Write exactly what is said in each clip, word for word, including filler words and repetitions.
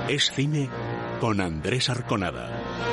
Es cine con Andrés Arconada.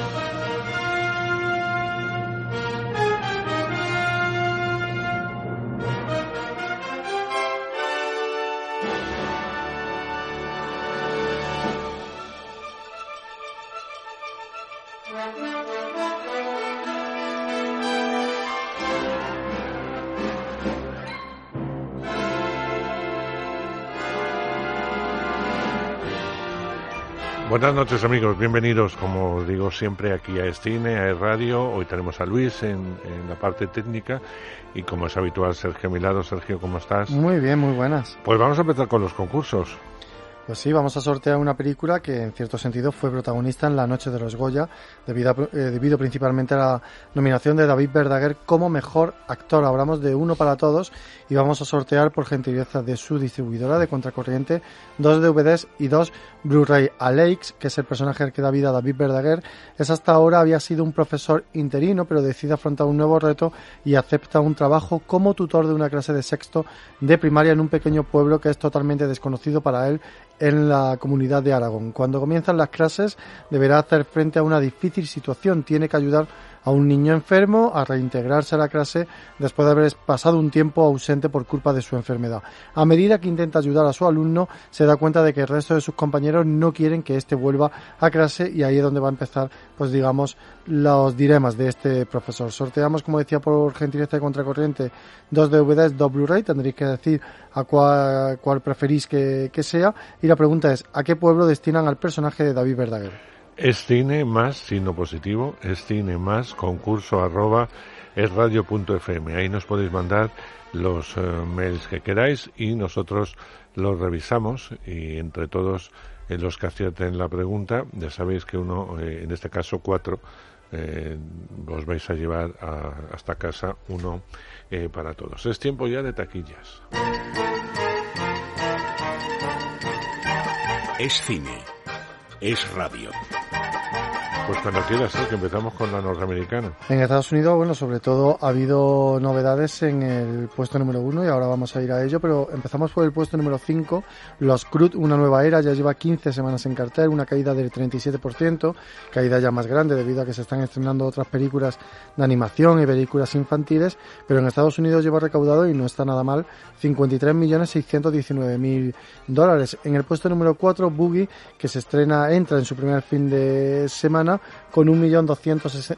Buenas noches, amigos, bienvenidos, como digo siempre, aquí a Es Cine, a Es Radio. Hoy tenemos a Luis en, en la parte técnica y, como es habitual, Sergio a mi lado. Sergio, ¿cómo estás? Muy bien, muy buenas. Pues vamos a empezar con los concursos. Pues sí, vamos a sortear una película que en cierto sentido fue protagonista en la noche de los Goya, debido, a, eh, debido principalmente a la nominación de David Verdaguer como mejor actor. Hablamos de Uno para Todos y vamos a sortear, por gentileza de su distribuidora de Contracorriente, dos D V Ds y dos Blu-ray. Alex, que es el personaje que da vida a David Verdaguer, es hasta ahora había sido un profesor interino, pero decide afrontar un nuevo reto y acepta un trabajo como tutor de una clase de sexto de primaria en un pequeño pueblo que es totalmente desconocido para él en la comunidad de Aragón. Cuando comienzan las clases deberá hacer frente a una difícil situación. Tiene que ayudar a un niño enfermo a reintegrarse a la clase después de haber pasado un tiempo ausente por culpa de su enfermedad. A medida que intenta ayudar a su alumno, se da cuenta de que el resto de sus compañeros no quieren que éste vuelva a clase, y ahí es donde va a empezar, pues digamos, los dilemas de este profesor. Sorteamos, como decía, por gentileza de Contracorriente, dos D V Ds, dos Blu-ray. Tendréis que decir a cuál, cuál preferís que, que sea, y la pregunta es: ¿a qué pueblo destinan al personaje de David Verdaguer? Es cine más signo positivo, es cine más concurso arroba esradio punto f m. Ahí nos podéis mandar los eh, mails que queráis y nosotros los revisamos, y entre todos eh, los que acierten la pregunta, ya sabéis que uno, eh, en este caso cuatro, eh, os vais a llevar a, hasta casa uno eh, para todos. Es tiempo ya de taquillas. Es cine, es radio. Pues cuando quieras, ¿eh? Que empezamos con la norteamericana. En Estados Unidos, bueno, sobre todo ha habido novedades en el puesto número uno y ahora vamos a ir a ello, pero empezamos por el puesto número cinco. Los Cruz, una nueva era, ya lleva quince semanas en cartel, una caída del treinta y siete por ciento, caída ya más grande debido a que se están estrenando otras películas de animación y películas infantiles, pero en Estados Unidos lleva recaudado, y no está nada mal, cincuenta y tres millones seiscientos diecinueve mil dólares. En el puesto número cuatro, Boogie, que se estrena, entra en su primer fin de semana con un millón doscientos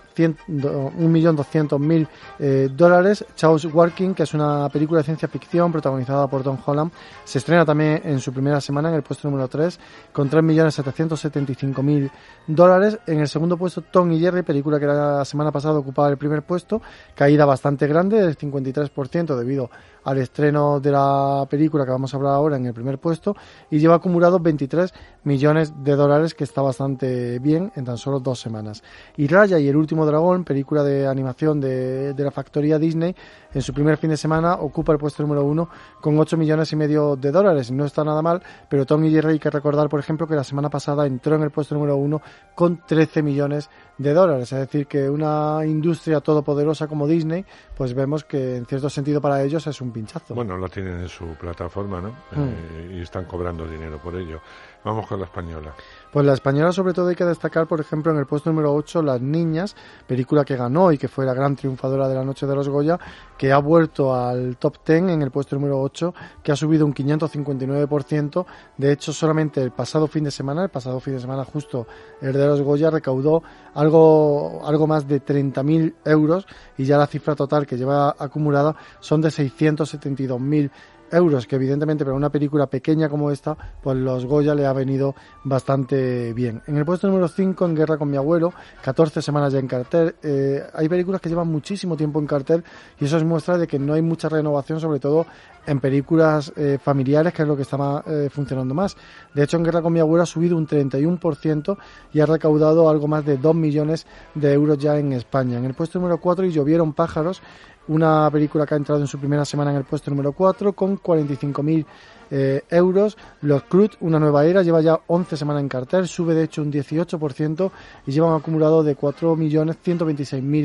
mil eh, dólares. Chaos Walking, que es una película de ciencia ficción protagonizada por Tom Holland, se estrena también en su primera semana en el puesto número tres con tres millones setecientos setenta y cinco mil dólares. En el segundo puesto, Tom y Jerry, película que la semana pasada ocupaba el primer puesto, caída bastante grande del cincuenta y tres por ciento debido al estreno de la película que vamos a hablar ahora en el primer puesto, y lleva acumulados veintitrés millones de dólares, que está bastante bien en tan solo dos semanas. Y Raya y el último dragón, película de animación de, de la factoría Disney, en su primer fin de semana ocupa el puesto número uno con ocho millones y medio de dólares. No está nada mal, pero Tom y Jerry, hay que recordar, por ejemplo, que la semana pasada entró en el puesto número uno con trece millones de dólares. Es decir, que una industria todopoderosa como Disney, pues vemos que en cierto sentido para ellos es un pinchazo. Bueno, lo tienen en su plataforma, ¿no? Mm. Eh, y están cobrando dinero por ello. Vamos con la española. Pues la española, sobre todo, hay que destacar, por ejemplo, en el puesto número ocho, Las Niñas, película que ganó y que fue la gran triunfadora de la noche de los Goya, que ha vuelto al top diez en el puesto número ocho, que ha subido un quinientos cincuenta y nueve por ciento. De hecho, solamente el pasado fin de semana, el pasado fin de semana justo, el de los Goya recaudó algo, algo más de treinta mil euros, y ya la cifra total que lleva acumulada son de seiscientos setenta y dos mil euros, que evidentemente para una película pequeña como esta, pues los Goya le ha venido bastante bien. En el puesto número cinco, En guerra con mi abuelo, catorce semanas ya en cartel. Eh, hay películas que llevan muchísimo tiempo en cartel, y eso es muestra de que no hay mucha renovación, sobre todo en películas eh, familiares, que es lo que está más, eh, funcionando más. De hecho, En guerra con mi abuelo ha subido un treinta y uno por ciento y ha recaudado algo más de dos millones de euros ya en España. En el puesto número cuatro, Y llovieron pájaros, una película que ha entrado en su primera semana en el puesto número cuatro con cuarenta y cinco mil eh, euros. Los Cruz, una nueva era, lleva ya once semanas en cartel, sube de hecho un dieciocho por ciento y lleva un acumulado de cuatro millones ciento veintiséis mil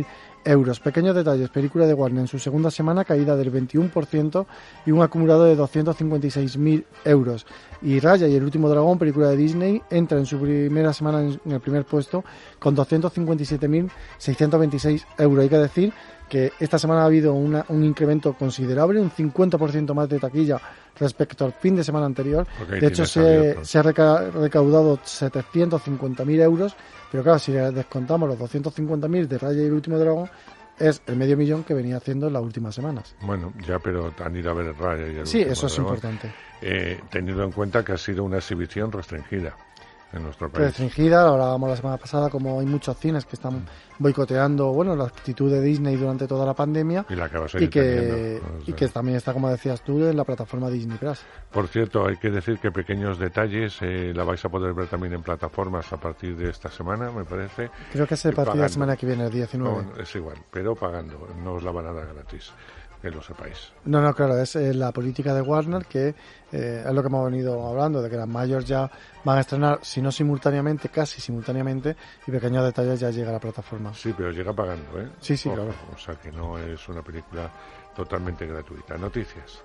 euros. Pequeños detalles, película de Warner en su segunda semana, caída del veintiuno por ciento y un acumulado de doscientos cincuenta y seis mil euros. Y Raya y el último dragón, película de Disney, entra en su primera semana en, en el primer puesto con doscientos cincuenta y siete mil seiscientos veintiséis euros. Hay que decir que esta semana ha habido una, un incremento considerable, un cincuenta por ciento más de taquilla respecto al fin de semana anterior. De hecho, se, se ha reca, recaudado setecientos cincuenta mil euros, pero claro, si descontamos los doscientos cincuenta mil de Raya y el último dragón, es el medio millón que venía haciendo en las últimas semanas. Bueno, ya, pero han ido a ver Raya y el Sí, último eso es dragón, importante. Eh, teniendo en cuenta que ha sido una exhibición restringida en nuestro país. Restringida, lo hablábamos la semana pasada, como hay muchos cines que están boicoteando, bueno, la actitud de Disney durante toda la pandemia y, la que, va a y, que, teniendo, o sea. y que también está, como decías tú, en la plataforma Disney Plus. Por cierto, hay que decir que Pequeños Detalles eh, la vais a poder ver también en plataformas a partir de esta semana, me parece. Creo que es a partir de la semana que viene, el diecinueve. No, es igual, pero pagando, no os la van a dar gratis, que lo sepáis. No, no, claro, es eh, la política de Warner, que eh, es lo que hemos venido hablando, de que las mayores ya van a estrenar, si no simultáneamente, casi simultáneamente, y Pequeños Detalles ya llega a la plataforma. Sí, pero llega pagando, ¿eh? Sí, sí, Ojo, claro. O sea que no es una película totalmente gratuita. Noticias.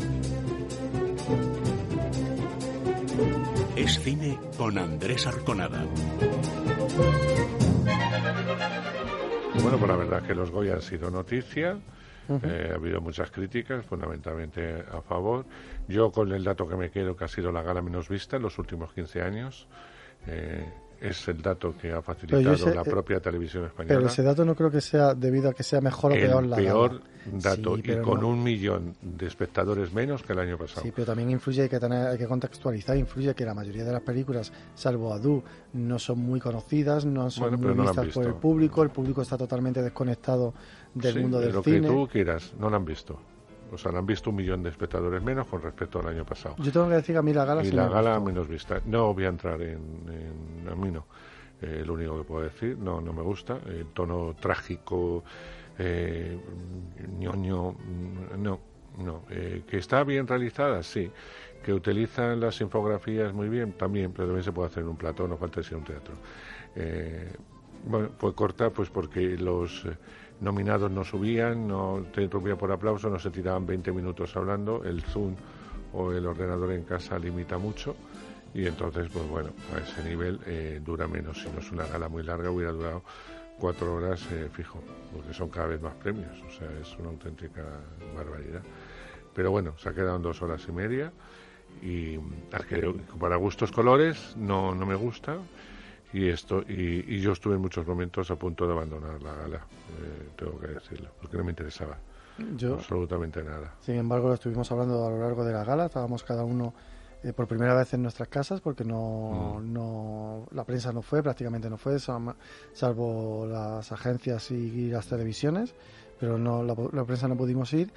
Es cine con Andrés Arconada. Bueno, pues la verdad es que los Goya han sido noticia. Uh-huh. Eh, ha habido muchas críticas, fundamentalmente a favor. Yo, con el dato que me quedo, que ha sido la gala menos vista en los últimos quince años, eh, es el dato que ha facilitado sé, la eh, propia televisión española. Pero ese dato no creo que sea debido a que sea mejor o el peor la peor gala. dato, Sí, y con no. un millón de espectadores menos que el año pasado. Sí, pero también influye, hay que tener, hay que contextualizar, influye que la mayoría de las películas, salvo Adu, no son muy conocidas, no son Bueno, muy pero no la han vistas visto. por el público, el público está totalmente desconectado del Sí, mundo del lo cine. que tú quieras, no la han visto. O sea, la han visto un millón de espectadores menos con respecto al año pasado. Yo tengo que decir que a mí la gala Y sí la me gala gustó. menos vista. No voy a entrar en... en a mí no. Eh, lo único que puedo decir, no, no me gusta. El tono trágico, eh, ñoño, no, no. Eh, que está bien realizada, sí. Que utilizan las infografías muy bien, también, pero también se puede hacer en un plató, no falta ser un teatro. Eh, bueno, fue corta pues porque los eh, nominados no subían, no te interrumpían por aplauso, no se tiraban veinte minutos hablando, el Zoom o el ordenador en casa limita mucho. Y entonces, pues bueno, a ese nivel eh, dura menos. Si no es una gala muy larga, hubiera durado cuatro horas eh, fijo, porque son cada vez más premios. O sea, es una auténtica barbaridad. Pero bueno, se ha quedado en dos horas y media. Y que, para gustos colores, no, no me gusta. Y esto y, y yo estuve en muchos momentos a punto de abandonar la gala, eh, tengo que decirlo, porque no me interesaba Yo, absolutamente nada. sin embargo, lo estuvimos hablando a lo largo de la gala, estábamos cada uno eh, por primera vez en nuestras casas porque no, mm. no la prensa no fue, prácticamente no fue, salvo las agencias y las televisiones, pero no la, la prensa no pudimos ir.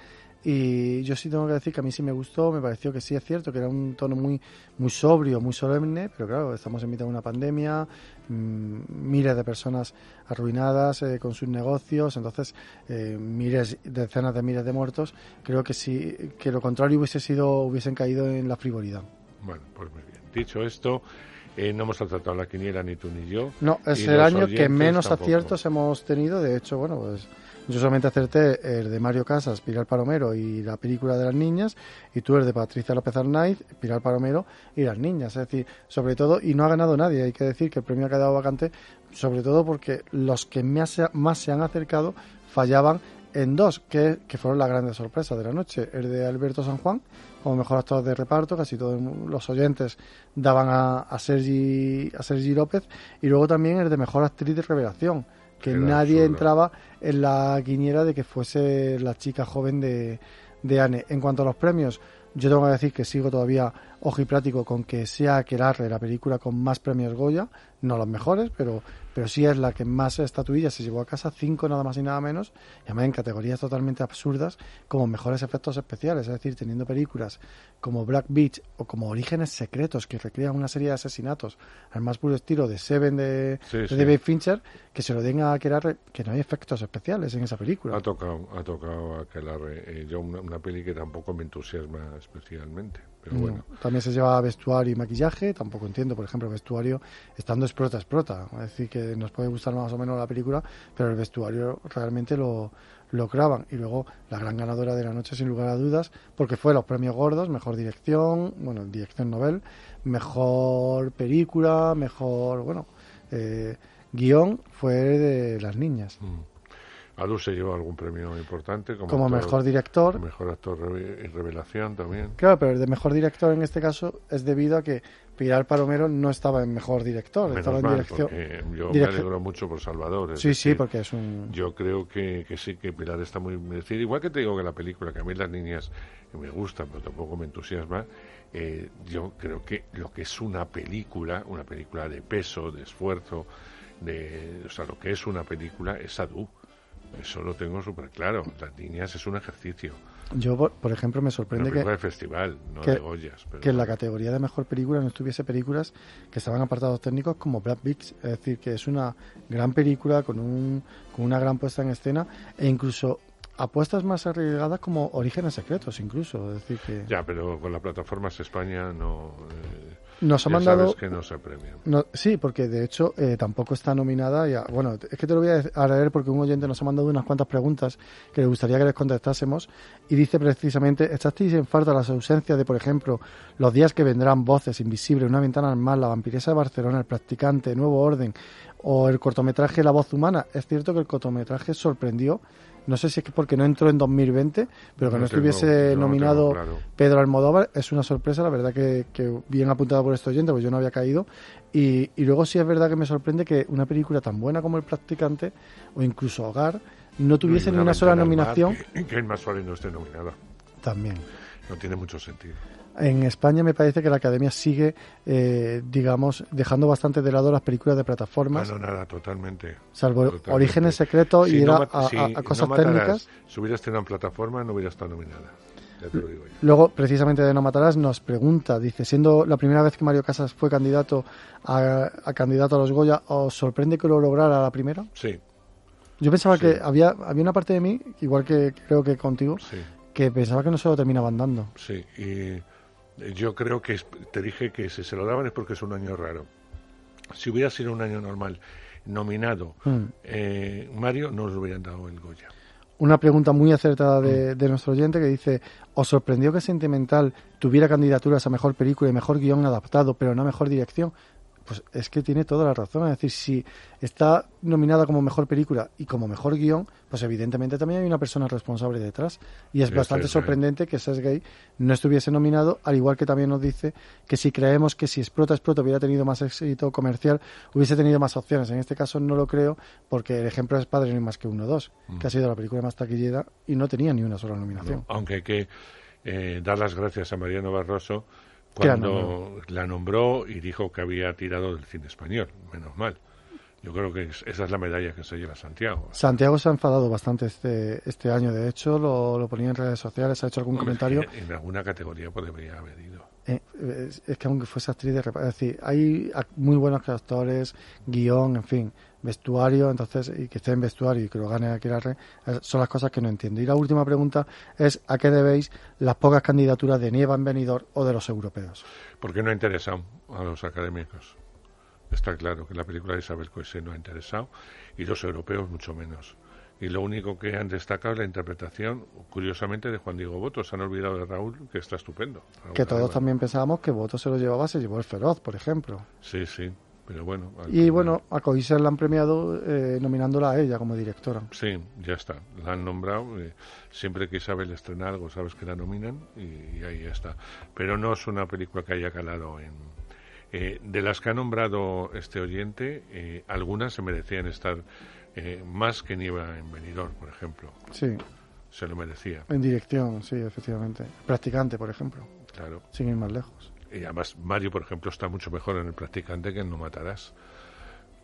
Y yo sí tengo que decir que a mí sí me gustó, me pareció que sí es cierto que era un tono muy muy sobrio, muy solemne, pero claro, estamos en mitad de una pandemia, mmm, miles de personas arruinadas eh, con sus negocios, entonces eh, miles, decenas de miles de muertos. Creo que sí, que lo contrario hubiese sido, hubiesen caído en la frivolidad. Bueno, pues muy bien. Dicho esto, eh, no hemos tratado la quiniela ni tú ni yo. No, es el año que menos tampoco. aciertos hemos tenido, de hecho, bueno, pues yo solamente acerté el de Mario Casas, Pilar Palomero y la película de las niñas, y tú el de Patricia López Arnaiz, Pilar Palomero y las niñas. Es decir, sobre todo, y no ha ganado nadie, hay que decir que el premio ha quedado vacante, sobre todo porque los que más, más se han acercado fallaban en dos, que, que fueron las grandes sorpresas de la noche. El de Alberto San Juan, como mejor actor de reparto, casi todos los oyentes daban a, a, Sergi, a Sergi López, y luego también el de mejor actriz de revelación, que Era nadie absurdo. entraba en la quiniela de que fuese la chica joven de, de Anne. En cuanto a los premios, yo tengo que decir que sigo todavía ojiplático con que sea Aquelarre la película con más premios Goya, no los mejores, pero, pero sí es la que más estatuillas se llevó a casa, cinco nada más y nada menos, y además en categorías totalmente absurdas como mejores efectos especiales, es decir, teniendo películas como Black Beach o como Orígenes Secretos, que recrean una serie de asesinatos al más puro estilo de Seven de, sí, de sí. David Fincher, que se lo den a Aquelarre, que no hay efectos especiales en esa película. Ha tocado, ha tocado a Aquelarre, eh, yo una, una peli que tampoco me entusiasma especialmente. pero bueno. No. También se lleva vestuario y maquillaje, tampoco entiendo, por ejemplo, el vestuario, estando explota, explota. Es decir, que nos puede gustar más o menos la película, pero el vestuario realmente lo, lo graban. Y luego la gran ganadora de la noche, sin lugar a dudas, porque fue los premios gordos, mejor dirección, bueno, dirección novel, mejor película, mejor, bueno, eh, guión, fue de Las Niñas. Mm. Adu se llevó algún premio importante como, como actor, mejor director. Mejor actor y revelación también. Claro, pero el de mejor director en este caso es debido a que Pilar Palomero no estaba en mejor director, Menos estaba en mal, dirección. Porque yo direc- me alegro mucho por Salvador. Es sí, decir, sí, porque es un. Yo creo que, que sí, que Pilar está muy merecida. Igual que te digo que la película, que a mí Las Niñas me gusta, pero tampoco me entusiasma, eh, yo creo que lo que es una película, una película de peso, de esfuerzo, de, o sea, lo que es una película es Adu. Eso lo tengo súper claro. Las Niñas es un ejercicio. Yo, por, por ejemplo, me sorprende Una que, película de festival, no que, de Goyas. Pero que en la bueno. categoría de mejor película no estuviese películas que estaban apartados técnicos como Brad Bix. Es decir, que es una gran película con, un, con una gran puesta en escena e incluso apuestas más arriesgadas como Orígenes Secretos, incluso. Es decir, que Ya, pero con las plataformas España no... Eh, nos ha ya mandado. sabes que no se premian. No, sí, porque de hecho eh, tampoco está nominada. Ya, bueno, es que te lo voy a, a leer porque un oyente nos ha mandado unas cuantas preguntas que le gustaría que les contestásemos y dice precisamente: ¿echasteis en falta las ausencias de, por ejemplo, Los días que vendrán, Voces, Invisible, Una ventana al mar, La vampiresa de Barcelona, El practicante, Nuevo orden o el cortometraje La voz humana? Es cierto que el cortometraje sorprendió. No sé si es que porque no entró en dos mil veinte, pero que no, No tengo- estuviese yo no nominado tengo claro. Pedro Almodóvar es una sorpresa, la verdad que, que bien apuntado por este oyente, pues yo no había caído. Y, y luego sí es verdad que me sorprende que una película tan buena como El practicante o incluso Hogar no tuviese No, y ni una sola ventana al mar, nominación. Que, que el más suave no esté nominada. También. No tiene mucho sentido. En España me parece que la Academia sigue, eh, digamos, dejando bastante de lado las películas de plataformas, Ah, no, nada, totalmente. salvo totalmente. Orígenes Secretos Si y no era mat- a, si a- a cosas no matarás, técnicas. Si hubieras tenido en plataforma, no hubiera estado nominada. Ya te lo digo yo. Luego, precisamente de No Matarás, nos pregunta, dice, siendo la primera vez que Mario Casas fue candidato a, a candidato a los Goya, ¿os sorprende que lo lograra la primera? Sí, Yo pensaba Sí. que había, había una parte de mí, igual que creo que contigo, sí, que pensaba que no se lo terminaban dando. sí. Y yo creo que es- te dije que si se lo daban es porque es un año raro. Si hubiera sido un año normal, nominado Mm. eh, Mario, no le hubieran dado el Goya. Una pregunta muy acertada de, de nuestro oyente que dice: ¿os sorprendió que Sentimental tuviera candidaturas a mejor película y mejor guión adaptado, pero no a mejor dirección? Pues es que tiene toda la razón. Es decir, si está nominada como mejor película y como mejor guión, pues evidentemente también hay una persona responsable detrás. Y es Sí, bastante sí, sí. sorprendente que Sesgay no estuviese nominado, al igual que también nos dice que si creemos que si Explota, Explota hubiera tenido más éxito comercial, hubiese tenido más opciones. En este caso no lo creo, porque el ejemplo es Padre no hay más que uno dos, Mm. que ha sido la película más taquillera y no tenía ni una sola nominación. No, aunque hay que eh, dar las gracias a Mariano Barroso Que la cuando la nombró y dijo que había tirado del cine español, menos mal. Yo creo que es- esa es la medalla que se lleva Santiago. Santiago se ha enfadado bastante este, este año, de hecho, lo, lo ponía en redes sociales, ha hecho algún Hombre, comentario. En, en alguna categoría podría haber ido. Eh, es, es que aunque fuese actriz de reparto, es decir, hay ac- muy buenos actores, guión, en fin, vestuario, entonces, y que esté en vestuario y que lo gane Aguirre, eh, son las cosas que no entiendo. Y la última pregunta es: ¿a qué debéis las pocas candidaturas de Nieva en Benidorm o de los europeos? Porque no ha interesado a los académicos. Está claro que la película de Isabel Coixet no ha interesado y los europeos mucho menos. Y lo único que han destacado es la interpretación, curiosamente, de Juan Diego Boto. Se han olvidado de Raúl, que está estupendo. Raúl Que todos Arevalo. también pensábamos que Voto se lo llevaba, se llevó el Feroz, por ejemplo. Sí, sí, pero bueno. al Y final- bueno, a Coixet la han premiado eh, nominándola a ella como directora. Sí, ya está. La han nombrado. eh, siempre que Isabel estrena algo, sabes que la nominan y, y ahí está. Pero no es una película que haya calado en... eh, de las que ha nombrado este oyente, eh, algunas se merecían estar eh, más que Nieva en Benidorm, por ejemplo. Sí, Se lo merecía, en dirección, sí, efectivamente. Practicante, por ejemplo, claro. sin ir más lejos. Y además Mario, por ejemplo, está mucho mejor en El practicante que en No matarás.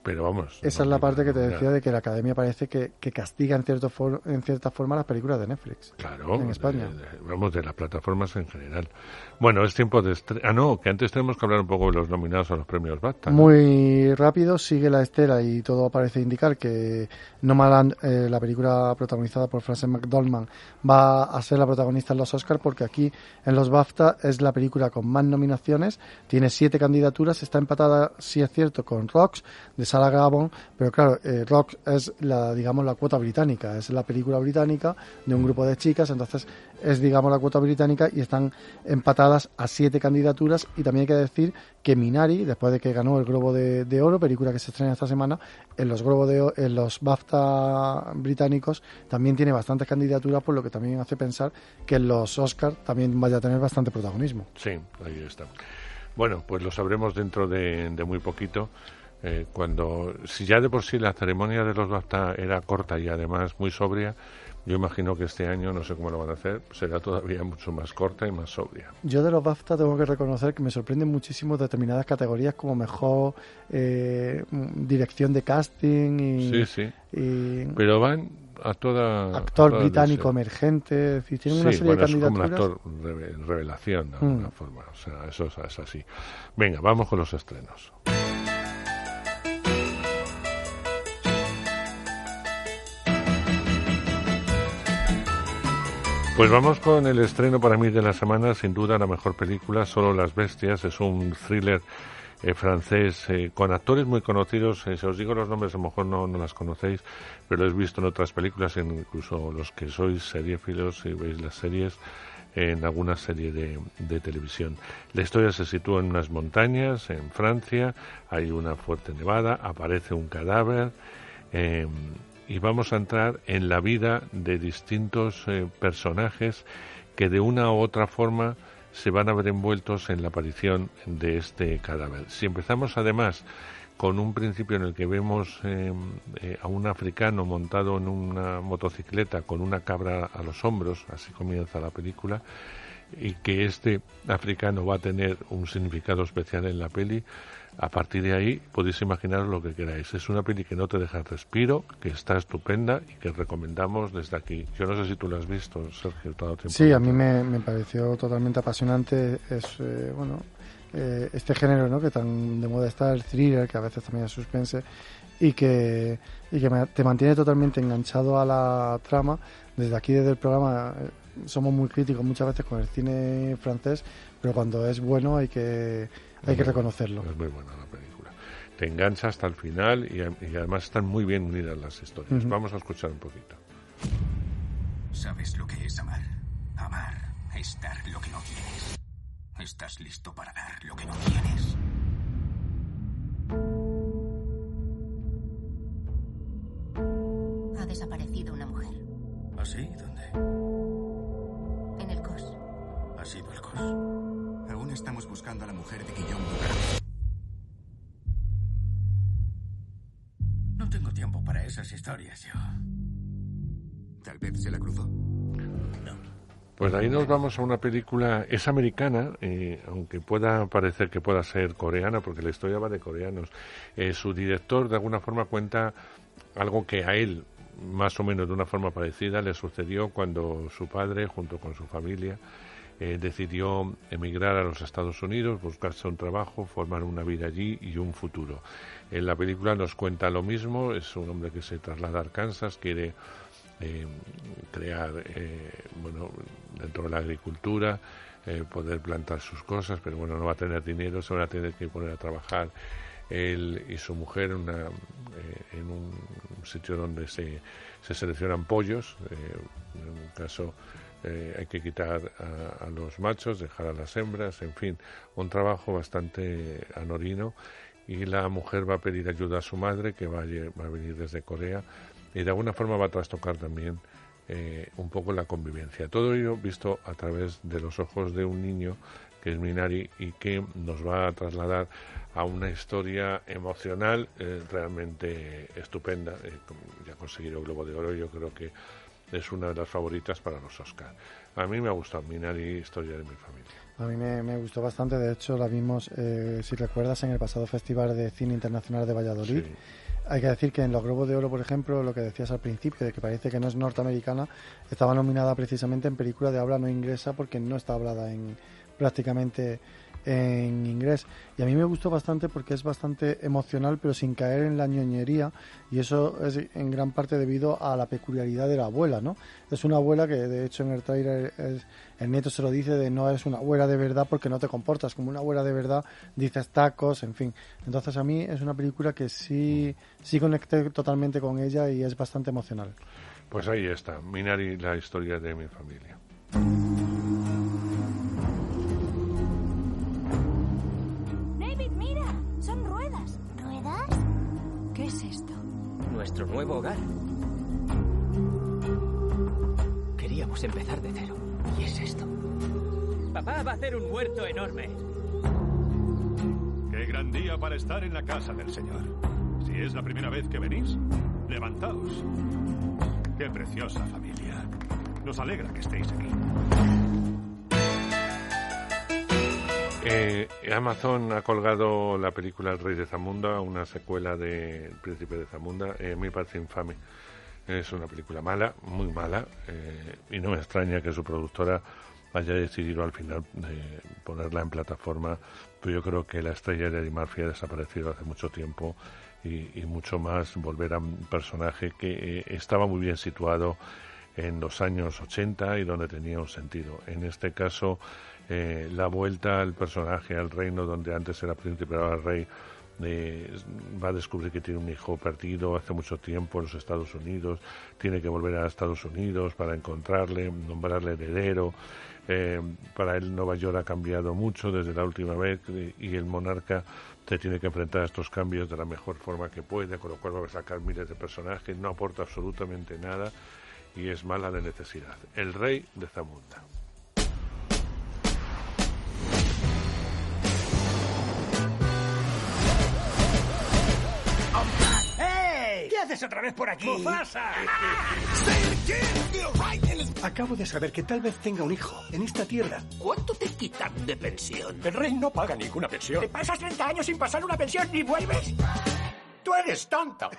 Pero vamos... Esa no, es la parte que te decía ya. de que la Academia parece que, que castiga en, cierto for, en cierta forma las películas de Netflix. Claro, en España. de, de, vamos, de las plataformas en general. Bueno, es tiempo de... Estre... Ah, no, que antes tenemos que hablar un poco de los nominados a los premios BAFTA, ¿no? Muy rápido, sigue la estela y todo parece indicar que Nomadland, eh, la película protagonizada por Frances McDormand, va a ser la protagonista en los Oscars, porque aquí en los BAFTA es la película con más nominaciones, tiene siete candidaturas, está empatada, sí es cierto, con Rocks de Sarah Gabon, pero claro, eh, Rocks es la, digamos, la cuota británica, es la película británica de un grupo de chicas, entonces es, digamos, la cuota británica y están empatadas a siete candidaturas. Y también hay que decir que Minari, después de que ganó el Globo de, de Oro, película que se estrena esta semana, en los Globos de en los BAFTA británicos también tiene bastantes candidaturas, por lo que también hace pensar que en los Oscars también vaya a tener bastante protagonismo. Sí, ahí está. Bueno, pues lo sabremos dentro de, de muy poquito. Eh, cuando, si ya de por sí la ceremonia de los BAFTA era corta y además muy sobria, yo imagino que este año, no sé cómo lo van a hacer, será todavía mucho más corta y más sobria. Yo de los BAFTA tengo que reconocer que me sorprenden muchísimo determinadas categorías, como mejor eh, dirección de casting y, sí, sí. y pero van a toda actor a toda británico deseo. emergente, es decir, tienen sí, una serie bueno, de candidaturas. Es como un actor reve, revelación de alguna mm. forma, o sea, eso es, es así. Venga, vamos con los estrenos. Pues vamos con el estreno para mí de la semana, sin duda la mejor película, Solo las bestias. Es un thriller eh, francés eh, con actores muy conocidos. Eh, si os digo los nombres, a lo mejor no, no las conocéis, pero lo he visto en otras películas, incluso los que sois seriéfilos y veis las series, en alguna serie de, de televisión. La historia se sitúa en unas montañas, en Francia, hay una fuerte nevada, aparece un cadáver... Eh, y vamos a entrar en la vida de distintos eh, personajes que de una u otra forma se van a ver envueltos en la aparición de este cadáver. Si empezamos además con un principio en el que vemos eh, eh, a un africano montado en una motocicleta con una cabra a los hombros, así comienza la película, y que este africano va a tener un significado especial en la peli, a partir de ahí podéis imaginar lo que queráis. Es una peli que no te deja respiro, que está estupenda y que recomendamos desde aquí. Yo no sé si tú la has visto, Sergio, todo el tiempo. Sí, a mí me, me pareció totalmente apasionante. Es, eh, bueno, eh, este género, ¿no?, que tan de moda está, el thriller, que a veces también es suspense, y que, y que te mantiene totalmente enganchado a la trama. Desde aquí, desde el programa, eh, somos muy críticos muchas veces con el cine francés, pero cuando es bueno hay que... Hay que reconocerlo. Es muy buena la película. Te engancha hasta el final y, y además están muy bien unidas las historias. Uh-huh. Vamos a escuchar un poquito. ¿Sabes lo que es amar? Amar es dar lo que no tienes. ¿Estás listo para dar lo que no tienes? Ha desaparecido una mujer. ¿Ah, sí? ¿Dónde? En el Cos. ¿Ha sido el Cos? Aún estamos buscando a la mujer de Guillaume Ducard. No tengo tiempo para esas historias, yo. Tal vez se la cruzó. No. Pues ahí nos vamos a una película, es americana, eh, aunque pueda parecer que pueda ser coreana, porque la historia va de coreanos. Eh, su director, de alguna forma, cuenta algo que a él, más o menos de una forma parecida, le sucedió cuando su padre, junto con su familia, Eh, decidió emigrar a los Estados Unidos, buscarse un trabajo, formar una vida allí y un futuro. En la película nos cuenta lo mismo, es un hombre que se traslada a Arkansas, quiere eh, crear, eh, bueno, dentro de la agricultura, eh, poder plantar sus cosas, pero bueno, no va a tener dinero, se van a tener que poner a trabajar él y su mujer en, una, eh, en un sitio donde se, se seleccionan pollos, eh, en un caso... Eh, hay que quitar a, a los machos, dejar a las hembras, en fin, un trabajo bastante anodino, y la mujer va a pedir ayuda a su madre, que va a, va a venir desde Corea, y de alguna forma va a trastocar también eh, un poco la convivencia. Todo ello visto a través de los ojos de un niño, que es Minari, y que nos va a trasladar a una historia emocional eh, realmente estupenda. Eh, ya ha conseguido el Globo de Oro, yo creo que es una de las favoritas para los Oscar. A mí me ha gustado Minari, Historia de mi familia. A mí me, me gustó bastante, de hecho la vimos, eh, si recuerdas, en el pasado Festival de Cine Internacional de Valladolid. Sí. Hay que decir que en los Globos de Oro, por ejemplo, lo que decías al principio, de que parece que no es norteamericana, estaba nominada precisamente en película de habla no inglesa porque no está hablada en prácticamente en inglés. Y a mí me gustó bastante porque es bastante emocional, pero sin caer en la ñoñería, y eso es en gran parte debido a la peculiaridad de la abuela, ¿no? Es una abuela que, de hecho, en el tráiler es, el nieto se lo dice de no eres una abuela de verdad porque no te comportas como una abuela de verdad, dices tacos, en fin. Entonces a mí es una película que sí, sí conecté totalmente con ella y es bastante emocional. Pues ahí está, Minari, la historia de mi familia. David, mira, son ruedas. ¿Ruedas? ¿Qué es esto? Nuestro nuevo hogar. Queríamos empezar de cero. ¿Y es esto? Papá va a hacer un huerto enorme. Qué gran día para estar en la casa del Señor. Si es la primera vez que venís, levantaos. Qué preciosa familia. Nos alegra que estéis aquí. Eh, Amazon ha colgado la película El Rey de Zamunda, una secuela de El Príncipe de Zamunda. Eh, me parece infame. Es una película mala, muy mala, eh, y no me extraña que su productora haya decidido al final eh, ponerla en plataforma, pero yo creo que la estrella de Eddie Murphy ha desaparecido hace mucho tiempo y, y mucho más volver a un personaje que eh, estaba muy bien situado en los años ochenta y donde tenía un sentido. En este caso, eh, la vuelta al personaje, al reino donde antes era príncipe, ahora rey, Eh, va a descubrir que tiene un hijo perdido hace mucho tiempo en los Estados Unidos, tiene que volver a Estados Unidos para encontrarle, nombrarle heredero. Eh, para él Nueva York ha cambiado mucho desde la última vez y el monarca se tiene que enfrentar a estos cambios de la mejor forma que puede, con lo cual va a sacar miles de personajes, no aporta absolutamente nada y es mala de necesidad. El Rey de Zamunda. ¿Qué haces otra vez por aquí? ¡Mufasa! Acabo de saber que tal vez tenga un hijo en esta tierra. ¿Cuánto te quitan de pensión? El rey no paga ninguna pensión. ¿Te pasas treinta años sin pasar una pensión ni vuelves? ¡Tú eres tonto!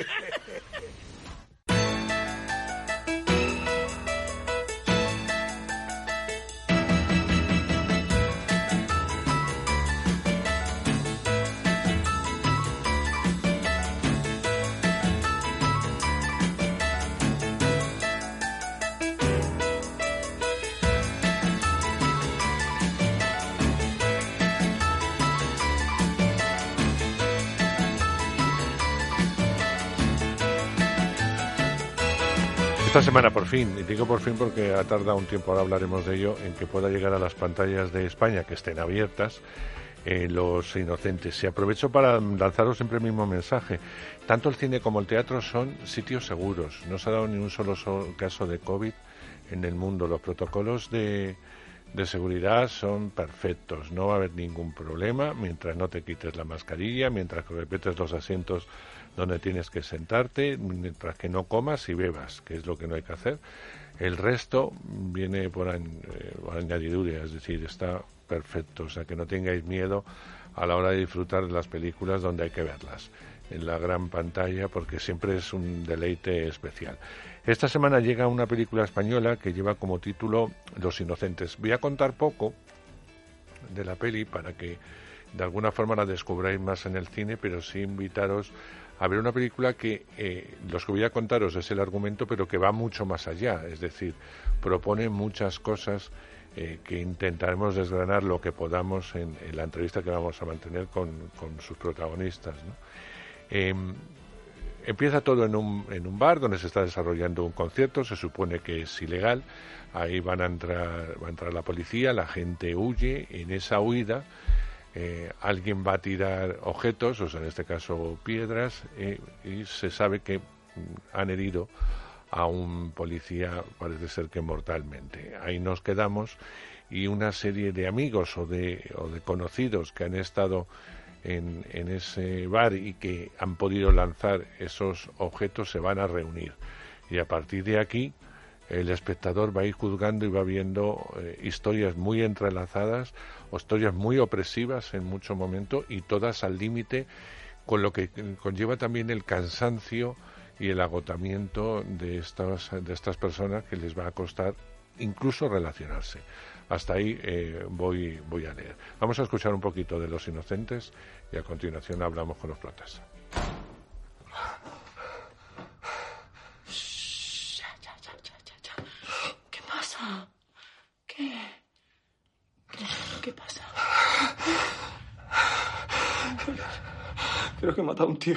Esta semana por fin, y digo por fin porque ha tardado un tiempo, ahora hablaremos de ello, en que pueda llegar a las pantallas de España, que estén abiertas, eh, Los Inocentes. Y aprovecho para lanzaros siempre el mismo mensaje. Tanto el cine como el teatro son sitios seguros. No se ha dado ni un solo caso de COVID en el mundo. Los protocolos de, de seguridad son perfectos. No va a haber ningún problema mientras no te quites la mascarilla, mientras que repetes los asientos donde tienes que sentarte, mientras que no comas y bebas, que es lo que no hay que hacer. El resto viene por, añ, eh, por añadidura, es decir, está perfecto. O sea, que no tengáis miedo a la hora de disfrutar de las películas donde hay que verlas, en la gran pantalla, porque siempre es un deleite especial. Esta semana llega una película española que lleva como título Los Inocentes. Voy a contar poco de la peli para que de alguna forma la descubráis más en el cine, pero sí invitaros a ver una película que, eh, los que voy a contaros es el argumento, pero que va mucho más allá, es decir, propone muchas cosas eh, que intentaremos desgranar lo que podamos en, en la entrevista que vamos a mantener con, con sus protagonistas, ¿no? Eh, empieza todo en un, en un bar donde se está desarrollando un concierto, se supone que es ilegal, ahí van a entrar, va a entrar la policía, la gente huye, en esa huida Eh, alguien va a tirar objetos, o sea, en este caso piedras, eh, y se sabe que han herido a un policía, parece ser que mortalmente. Ahí nos quedamos y una serie de amigos o de, o de conocidos que han estado en, en ese bar y que han podido lanzar esos objetos se van a reunir. Y a partir de aquí el espectador va a ir juzgando y va viendo eh, historias muy entrelazadas o historias muy opresivas en mucho momento y todas al límite, con lo que conlleva también el cansancio y el agotamiento de estas, de estas personas, que les va a costar incluso relacionarse. Hasta ahí eh, voy, voy a leer. Vamos a escuchar un poquito de Los Inocentes y a continuación hablamos con los protas. ¿Qué pasa? ¿Qué? ¿Qué, qué pasa? Creo que he matado a un tío.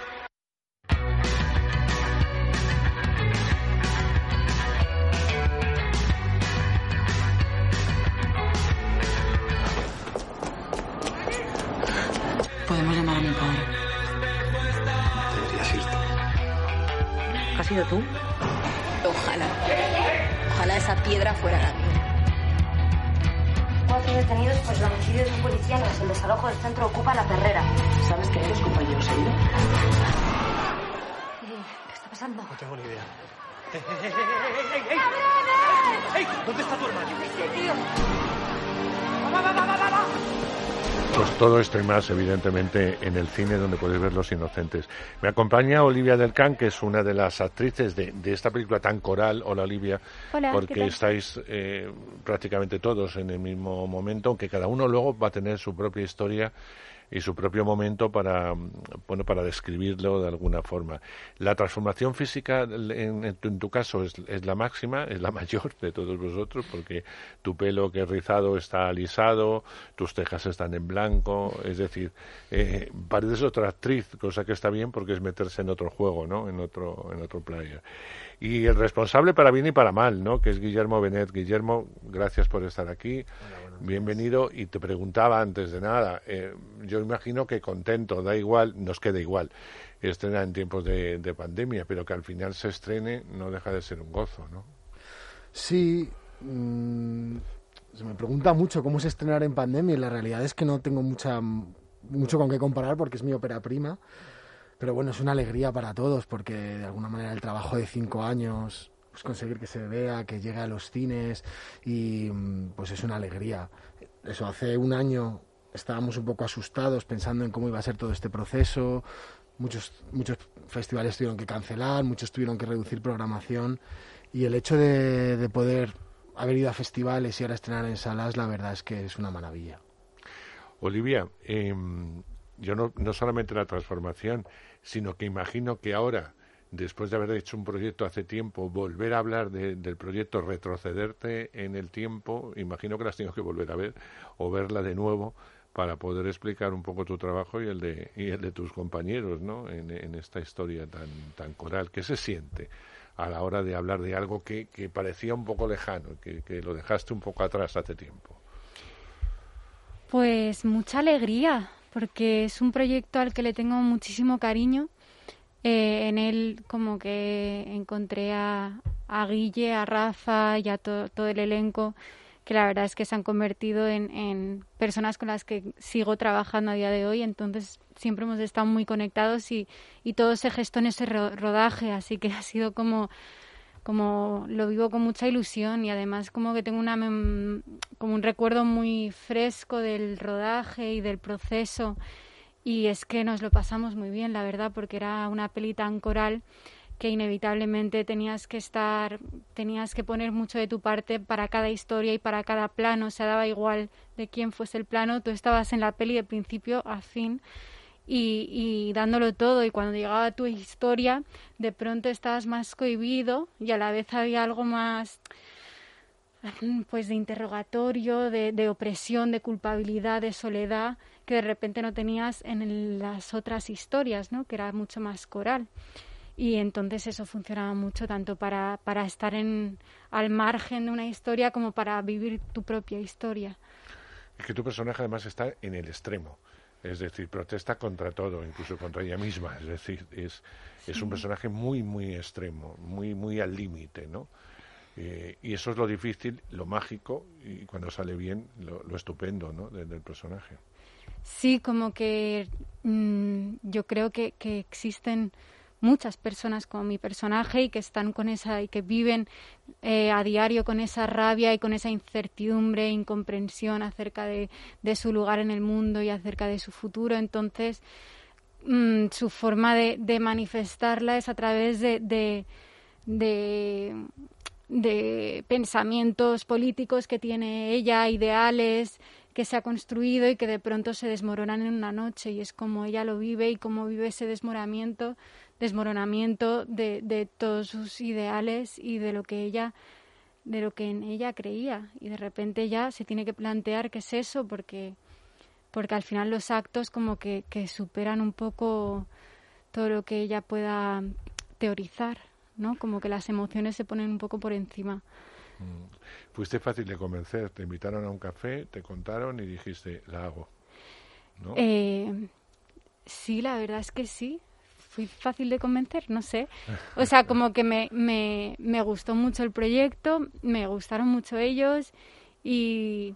Podemos llamar a mi padre. Deberías irte. ¿Has sido tú? Ojalá. Ojalá esa piedra fuera la mía. Cuatro detenidos por el homicidio de un policía mientras el desalojo del centro ocupa La Perrera. ¿Sabes que eres compañero seguido? ¿Qué está pasando? No tengo ni idea. ¡Ey, ey, ey, ey, ey, ey! ¡Ey! ¿Dónde está tu hermano? Sí, tío. ¡Va, va, va, va, va, va! Pues todo esto y más, evidentemente, en el cine, donde podéis ver Los Inocentes. Me acompaña Olivia del Can, que es una de las actrices de, de esta película tan coral. Hola, Olivia. Hola, porque estáis eh, prácticamente todos en el mismo momento, aunque cada uno luego va a tener su propia historia y su propio momento para, bueno, para describirlo de alguna forma. La transformación física, en, en, tu, en tu caso, es, es la máxima, es la mayor de todos vosotros, porque tu pelo, que es rizado, está alisado, tus cejas están en blanco, es decir, eh, pareces otra actriz, cosa que está bien porque es meterse en otro juego, ¿no? En otro, en otro player. Y el responsable para bien y para mal, ¿no? Que es Guillermo Benet. Guillermo, gracias por estar aquí. Hola, bienvenido. Y te preguntaba antes de nada, eh, yo imagino que contento, da igual, nos queda igual, estrena en tiempos de, de pandemia, pero que al final se estrene no deja de ser un gozo, ¿no? Sí, mmm, se me pregunta mucho cómo es estrenar en pandemia y la realidad es que no tengo mucha mucho con qué comparar porque es mi ópera prima. Pero bueno, es una alegría para todos porque de alguna manera el trabajo de cinco años, pues conseguir que se vea, que llegue a los cines y pues es una alegría. Eso, hace un año estábamos un poco asustados pensando en cómo iba a ser todo este proceso. Muchos, muchos festivales tuvieron que cancelar, muchos tuvieron que reducir programación y el hecho de, de poder haber ido a festivales y ahora estrenar en salas, la verdad es que es una maravilla. Olivia, eh, yo no, no solamente la transformación, sino que imagino que ahora, después de haber hecho un proyecto hace tiempo, volver a hablar de, del proyecto, retrocederte en el tiempo, imagino que la has tenido que volver a ver o verla de nuevo para poder explicar un poco tu trabajo y el de, y el de tus compañeros, ¿no? En, en esta historia tan, tan coral. ¿Qué se siente a la hora de hablar de algo que, que parecía un poco lejano, que, que lo dejaste un poco atrás hace tiempo? Pues mucha alegría, porque es un proyecto al que le tengo muchísimo cariño. Eh, en él como que encontré a, a Guille, a Rafa y a to, todo el elenco, que la verdad es que se han convertido en, en personas con las que sigo trabajando a día de hoy. Entonces siempre hemos estado muy conectados y, y todo se gestó en ese ro- rodaje, así que ha sido como... como lo vivo con mucha ilusión y además como que tengo una mem- como un recuerdo muy fresco del rodaje y del proceso y es que nos lo pasamos muy bien, la verdad, porque era una peli tan coral que inevitablemente tenías que estar, tenías que poner mucho de tu parte para cada historia y para cada plano, o sea, daba igual de quién fuese el plano, tú estabas en la peli de principio a fin. Y, y dándolo todo, y cuando llegaba tu historia de pronto estabas más cohibido y a la vez había algo más pues de interrogatorio, de, de opresión, de culpabilidad, de soledad que de repente no tenías en el, las otras historias, ¿no? Que era mucho más coral. Y entonces eso funcionaba mucho tanto para, para estar en, al margen de una historia como para vivir tu propia historia. Es que tu personaje además está en el extremo. Es decir, protesta contra todo, incluso contra ella misma. Es decir, es, sí. es un personaje muy, muy extremo, muy, muy al límite, ¿no? Eh, y eso es lo difícil, lo mágico, y cuando sale bien, lo, lo estupendo, ¿no? Del, del personaje. Sí, como que mmm, yo creo que, que existen muchas personas como mi personaje y que están con esa y que viven eh, a diario con esa rabia y con esa incertidumbre e incomprensión acerca de, de su lugar en el mundo y acerca de su futuro. Entonces mmm, su forma de, de manifestarla es a través de, de, de, de pensamientos políticos que tiene ella, ideales que se ha construido y que de pronto se desmoronan en una noche, y es como ella lo vive y cómo vive ese desmoronamiento desmoronamiento de, de todos sus ideales y de lo que ella de lo que en ella creía, y de repente ya se tiene que plantear qué es eso, porque porque al final los actos como que, que superan un poco todo lo que ella pueda teorizar, ¿no? Como que las emociones se ponen un poco por encima. Fuiste fácil de convencer, te invitaron a un café, te contaron y dijiste, la hago, ¿no? Eh, sí, la verdad es que sí. Fui fácil de convencer, no sé. O sea, como que me, me, me gustó mucho el proyecto, me gustaron mucho ellos y,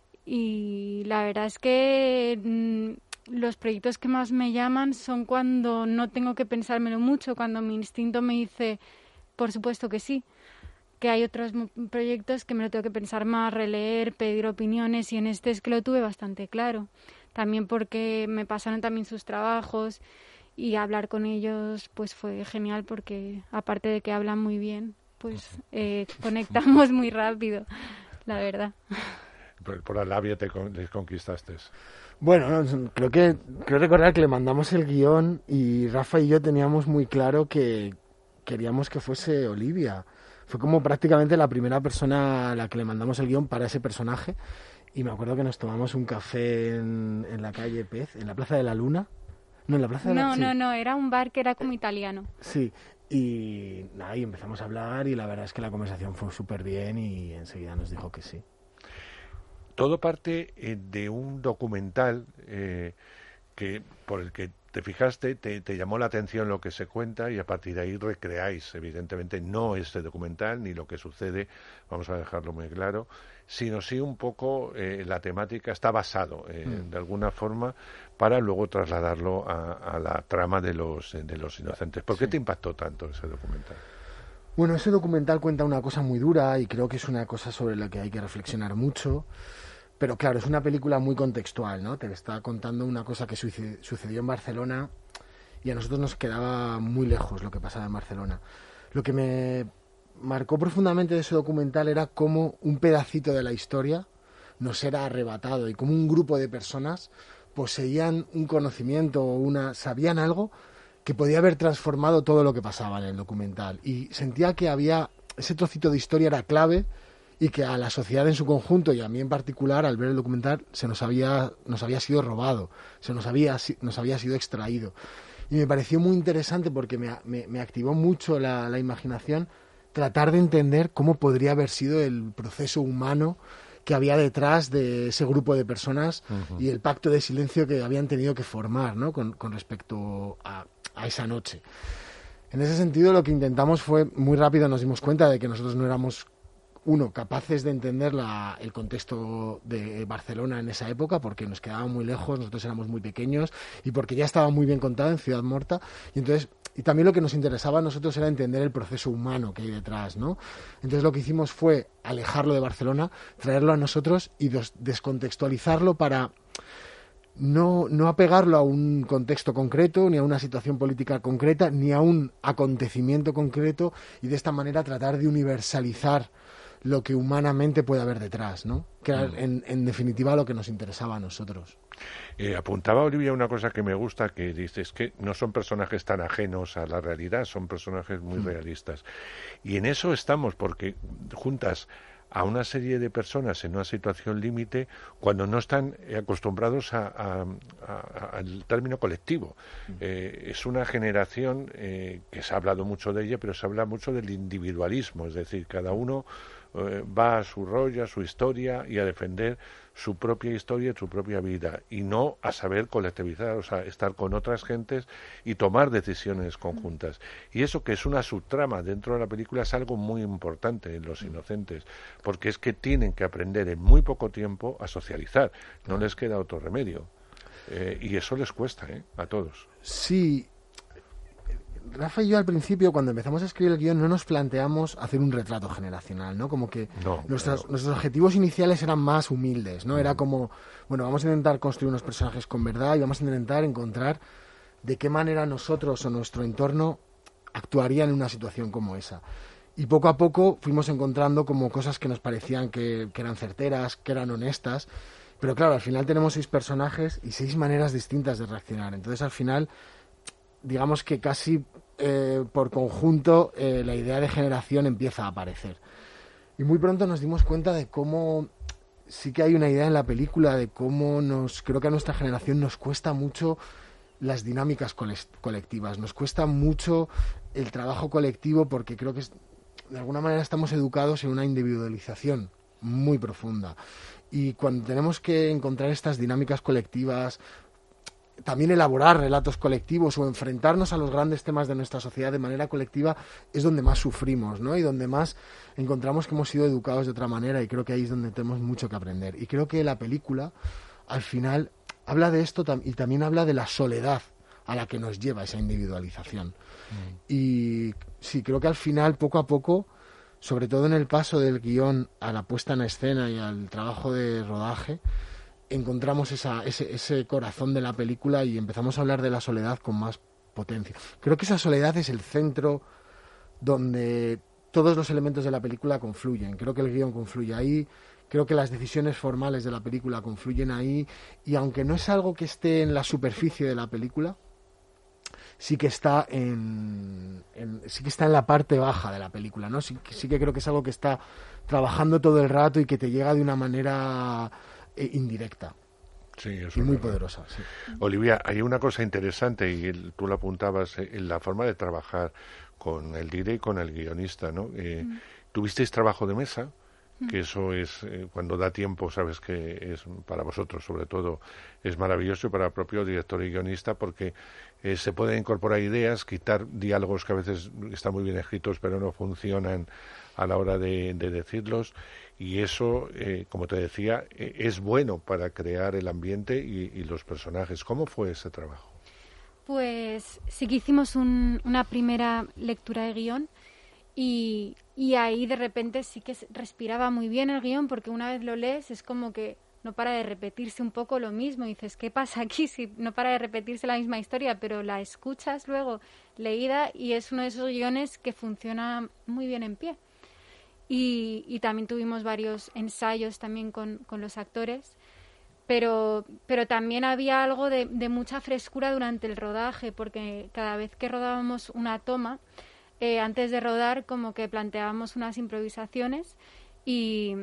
y la verdad es que mmm, los proyectos que más me llaman son cuando no tengo que pensármelo mucho, cuando mi instinto me dice, por supuesto que sí. Que hay otros proyectos que me lo tengo que pensar más, releer, pedir opiniones, y en este es que lo tuve bastante claro. También porque me pasaron también sus trabajos y hablar con ellos pues fue genial, porque aparte de que hablan muy bien, pues eh, conectamos muy rápido, la verdad. Por, por la labia te con, les conquistaste. Bueno, creo que creo recordar que le mandamos el guión y Rafa y yo teníamos muy claro que queríamos que fuese Olivia. Fue como prácticamente la primera persona a la que le mandamos el guión para ese personaje, y me acuerdo que nos tomamos un café en, en la calle Pez, en la Plaza de la Luna. No, en la Plaza de la No, sí. no, no, era un bar que era como italiano. Sí, y nada, y empezamos a hablar y la verdad es que la conversación fue súper bien y enseguida nos dijo que sí. Todo parte eh, de un documental eh, que por el que te fijaste, te, te llamó la atención lo que se cuenta, y a partir de ahí recreáis, evidentemente, no este documental ni lo que sucede, vamos a dejarlo muy claro, sino sí un poco eh, la temática está basado eh, mm. de alguna forma, para luego trasladarlo a, a la trama de los, de los inocentes. ¿Por qué sí. te impactó tanto ese documental? Bueno, ese documental cuenta una cosa muy dura y creo que es una cosa sobre la que hay que reflexionar mucho. Pero claro, es una película muy contextual, ¿no? Te está contando una cosa que sucedió en Barcelona y a nosotros nos quedaba muy lejos lo que pasaba en Barcelona. Lo que me marcó profundamente de ese documental era cómo un pedacito de la historia nos era arrebatado y cómo un grupo de personas poseían un conocimiento o una sabían algo que podía haber transformado todo lo que pasaba en el documental. Y sentía que había ese trocito de historia era clave, y que a la sociedad en su conjunto y a mí en particular, al ver el documental, se nos había nos había sido robado, se nos había nos había sido extraído. Y me pareció muy interesante porque me, me, me activó mucho la, la imaginación tratar de entender cómo podría haber sido el proceso humano que había detrás de ese grupo de personas uh-huh. y el pacto de silencio que habían tenido que formar, ¿no? con, con respecto a, a esa noche. En ese sentido, lo que intentamos fue, muy rápido nos dimos cuenta de que nosotros no éramos uno, capaces de entender la, el contexto de Barcelona en esa época, porque nos quedaba muy lejos, nosotros éramos muy pequeños y porque ya estaba muy bien contado en Ciudad Morta, y entonces y también lo que nos interesaba a nosotros era entender el proceso humano que hay detrás, ¿no? Entonces lo que hicimos fue alejarlo de Barcelona, traerlo a nosotros y des- descontextualizarlo para no, no apegarlo a un contexto concreto, ni a una situación política concreta, ni a un acontecimiento concreto, y de esta manera tratar de universalizar lo que humanamente puede haber detrás, ¿no? Que era, en, en definitiva, lo que nos interesaba a nosotros. Eh, apuntaba Olivia una cosa que me gusta, que dices que no son personajes tan ajenos a la realidad, son personajes muy mm. realistas. Y en eso estamos, porque juntas a una serie de personas en una situación límite cuando no están acostumbrados a, a, a, al término colectivo. Eh, es una generación eh, que se ha hablado mucho de ella, pero se habla mucho del individualismo, es decir, cada uno eh, va a su rollo, a su historia y a defender su propia historia y su propia vida, y no a saber colectivizar, o sea, estar con otras gentes y tomar decisiones conjuntas. Y eso, que es una subtrama dentro de la película, es algo muy importante en Los Inocentes, porque es que tienen que aprender en muy poco tiempo a socializar, no les queda otro remedio. Eh, y eso les cuesta, ¿eh? A todos. Sí. Rafa y yo al principio, cuando empezamos a escribir el guión, no nos planteamos hacer un retrato generacional, ¿no? Como que no, nuestros, pero... nuestros objetivos iniciales eran más humildes, ¿no? Era como, bueno, vamos a intentar construir unos personajes con verdad y vamos a intentar encontrar de qué manera nosotros o nuestro entorno actuarían en una situación como esa. Y poco a poco fuimos encontrando como cosas que nos parecían que, que eran certeras, que eran honestas. Pero claro, al final tenemos seis personajes y seis maneras distintas de reaccionar. Entonces, al final, digamos que casi eh, por conjunto eh, la idea de generación empieza a aparecer. Y muy pronto nos dimos cuenta de cómo sí que hay una idea en la película de cómo nos, creo que a nuestra generación nos cuesta mucho las dinámicas colectivas, nos cuesta mucho el trabajo colectivo porque creo que es, de alguna manera estamos educados en una individualización muy profunda. Y cuando tenemos que encontrar estas dinámicas colectivas, también elaborar relatos colectivos o enfrentarnos a los grandes temas de nuestra sociedad de manera colectiva, es donde más sufrimos, ¿no? Y donde más encontramos que hemos sido educados de otra manera, y creo que ahí es donde tenemos mucho que aprender. Y creo que la película, al final, habla de esto y también habla de la soledad a la que nos lleva esa individualización. Mm. Y sí, creo que al final, poco a poco, sobre todo en el paso del guión a la puesta en escena y al trabajo de rodaje, encontramos esa, ese, ese corazón de la película y empezamos a hablar de la soledad con más potencia. Creo que esa soledad es el centro donde todos los elementos de la película confluyen. Creo que el guión confluye ahí, creo que las decisiones formales de la película confluyen ahí, y aunque no es algo que esté en la superficie de la película, sí que está en, en sí que está en la parte baja de la película, ¿no? Sí, sí que creo que es algo que está trabajando todo el rato y que te llega de una manera eh, indirecta. Sí, eso y muy es poderosa. Sí. Olivia, hay una cosa interesante y el, tú lo apuntabas, eh, en la forma de trabajar con el director y con el guionista, ¿no? Eh, mm. ¿Tuvisteis trabajo de mesa? Que eso es, eh, cuando da tiempo, sabes que es para vosotros, sobre todo, es maravilloso, y para el propio director y guionista, porque eh, se pueden incorporar ideas, quitar diálogos que a veces están muy bien escritos, pero no funcionan a la hora de, de decirlos, y eso, eh, como te decía, eh, es bueno para crear el ambiente y, y los personajes. ¿Cómo fue ese trabajo? Pues sí que hicimos un, una primera lectura de guión, Y, y ahí de repente sí que respiraba muy bien el guión, porque una vez lo lees es como que no para de repetirse un poco lo mismo. Y dices, ¿qué pasa aquí? Si no para de repetirse la misma historia, pero la escuchas luego leída y es uno de esos guiones que funciona muy bien en pie. Y, y también tuvimos varios ensayos también con, con los actores, pero, pero también había algo de, de mucha frescura durante el rodaje, porque cada vez que rodábamos una toma, Eh, antes de rodar como que planteábamos unas improvisaciones y,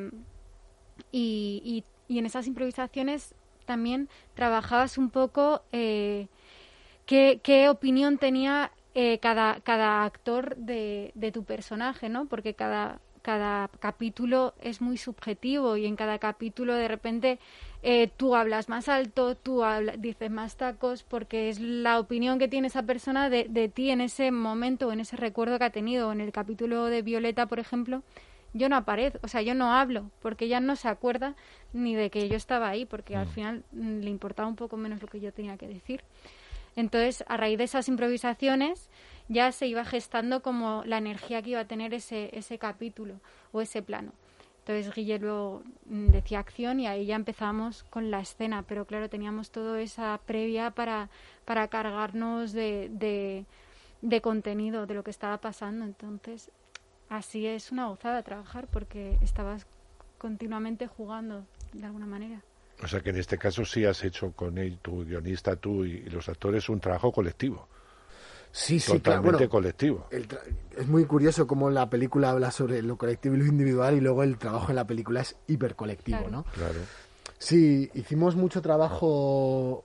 y, y, y en esas improvisaciones también trabajabas un poco eh, qué, qué opinión tenía eh, cada, cada actor de, de tu personaje, ¿no? Porque cada, cada capítulo es muy subjetivo y en cada capítulo de repente eh, tú hablas más alto, tú hablas, dices más tacos, porque es la opinión que tiene esa persona de, de ti en ese momento o en ese recuerdo que ha tenido. En el capítulo de Violeta, por ejemplo, yo no aparezco, o sea, yo no hablo, porque ella no se acuerda ni de que yo estaba ahí, porque mm. al final mm, le importaba un poco menos lo que yo tenía que decir. Entonces, a raíz de esas improvisaciones ya se iba gestando como la energía que iba a tener ese, ese capítulo o ese plano. Entonces Guille luego decía acción y ahí ya empezamos con la escena, pero claro, teníamos toda esa previa para, para cargarnos de, de, de contenido, de lo que estaba pasando. Entonces, así es una gozada trabajar, porque estabas continuamente jugando de alguna manera. O sea que en este caso sí has hecho con él, tu guionista, tú y, y los actores, un trabajo colectivo. Sí, sí, totalmente claro. Bueno, colectivo. El tra- es muy curioso cómo la película habla sobre lo colectivo y lo individual, y luego el trabajo en la película es hipercolectivo, claro. ¿no? Claro. Sí, hicimos mucho trabajo.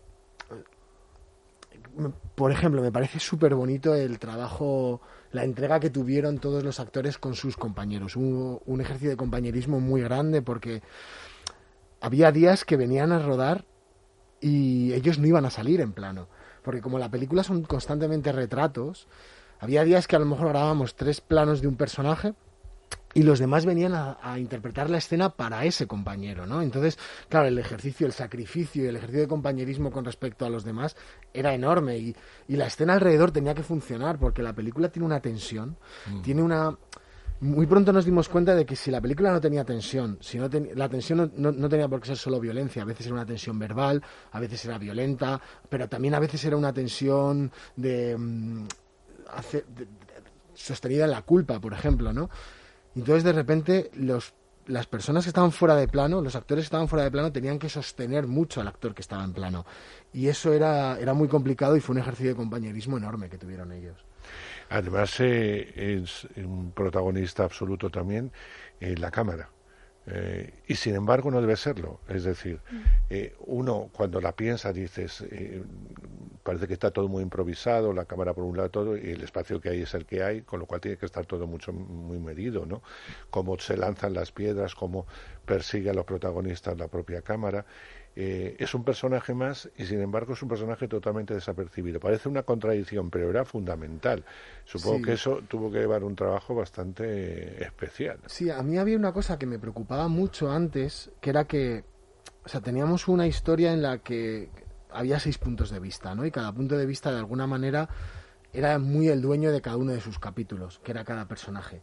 Por ejemplo, me parece súper bonito el trabajo, la entrega que tuvieron todos los actores con sus compañeros. Hubo un ejercicio de compañerismo muy grande, porque había días que venían a rodar y ellos no iban a salir en plano. Porque como la película son constantemente retratos, había días que a lo mejor grabábamos tres planos de un personaje y los demás venían a, a interpretar la escena para ese compañero, ¿no? Entonces, claro, el ejercicio, el sacrificio y el ejercicio de compañerismo con respecto a los demás era enorme y, y la escena alrededor tenía que funcionar porque la película tiene una tensión, mm. tiene una... Muy pronto nos dimos cuenta de que si la película no tenía tensión, si no ten... la tensión no, no, no tenía por qué ser solo violencia, a veces era una tensión verbal, a veces era violenta, pero también a veces era una tensión de, um, hace... de... sostenida en la culpa, por ejemplo, ¿no? Entonces, de repente, los, las personas que estaban fuera de plano, los actores que estaban fuera de plano, tenían que sostener mucho al actor que estaba en plano. Y eso era, era muy complicado y fue un ejercicio de compañerismo enorme que tuvieron ellos. Además, eh, es un protagonista absoluto también eh, la cámara. Eh, y sin embargo no debe serlo. Es decir, eh, uno cuando la piensa dices, eh, parece que está todo muy improvisado, la cámara por un lado todo, y el espacio que hay es el que hay, con lo cual tiene que estar todo mucho muy medido, ¿no? Cómo se lanzan las piedras, cómo persigue a los protagonistas la propia cámara. Eh, es un personaje más y sin embargo es un personaje totalmente desapercibido. Parece una contradicción, pero era fundamental. Supongo sí. que eso tuvo que llevar un trabajo bastante especial. Sí, a mí había una cosa que me preocupaba mucho antes, que era que, o sea, teníamos una historia en la que había seis puntos de vista, ¿no? Y cada punto de vista de alguna manera era muy el dueño de cada uno de sus capítulos, que era cada personaje.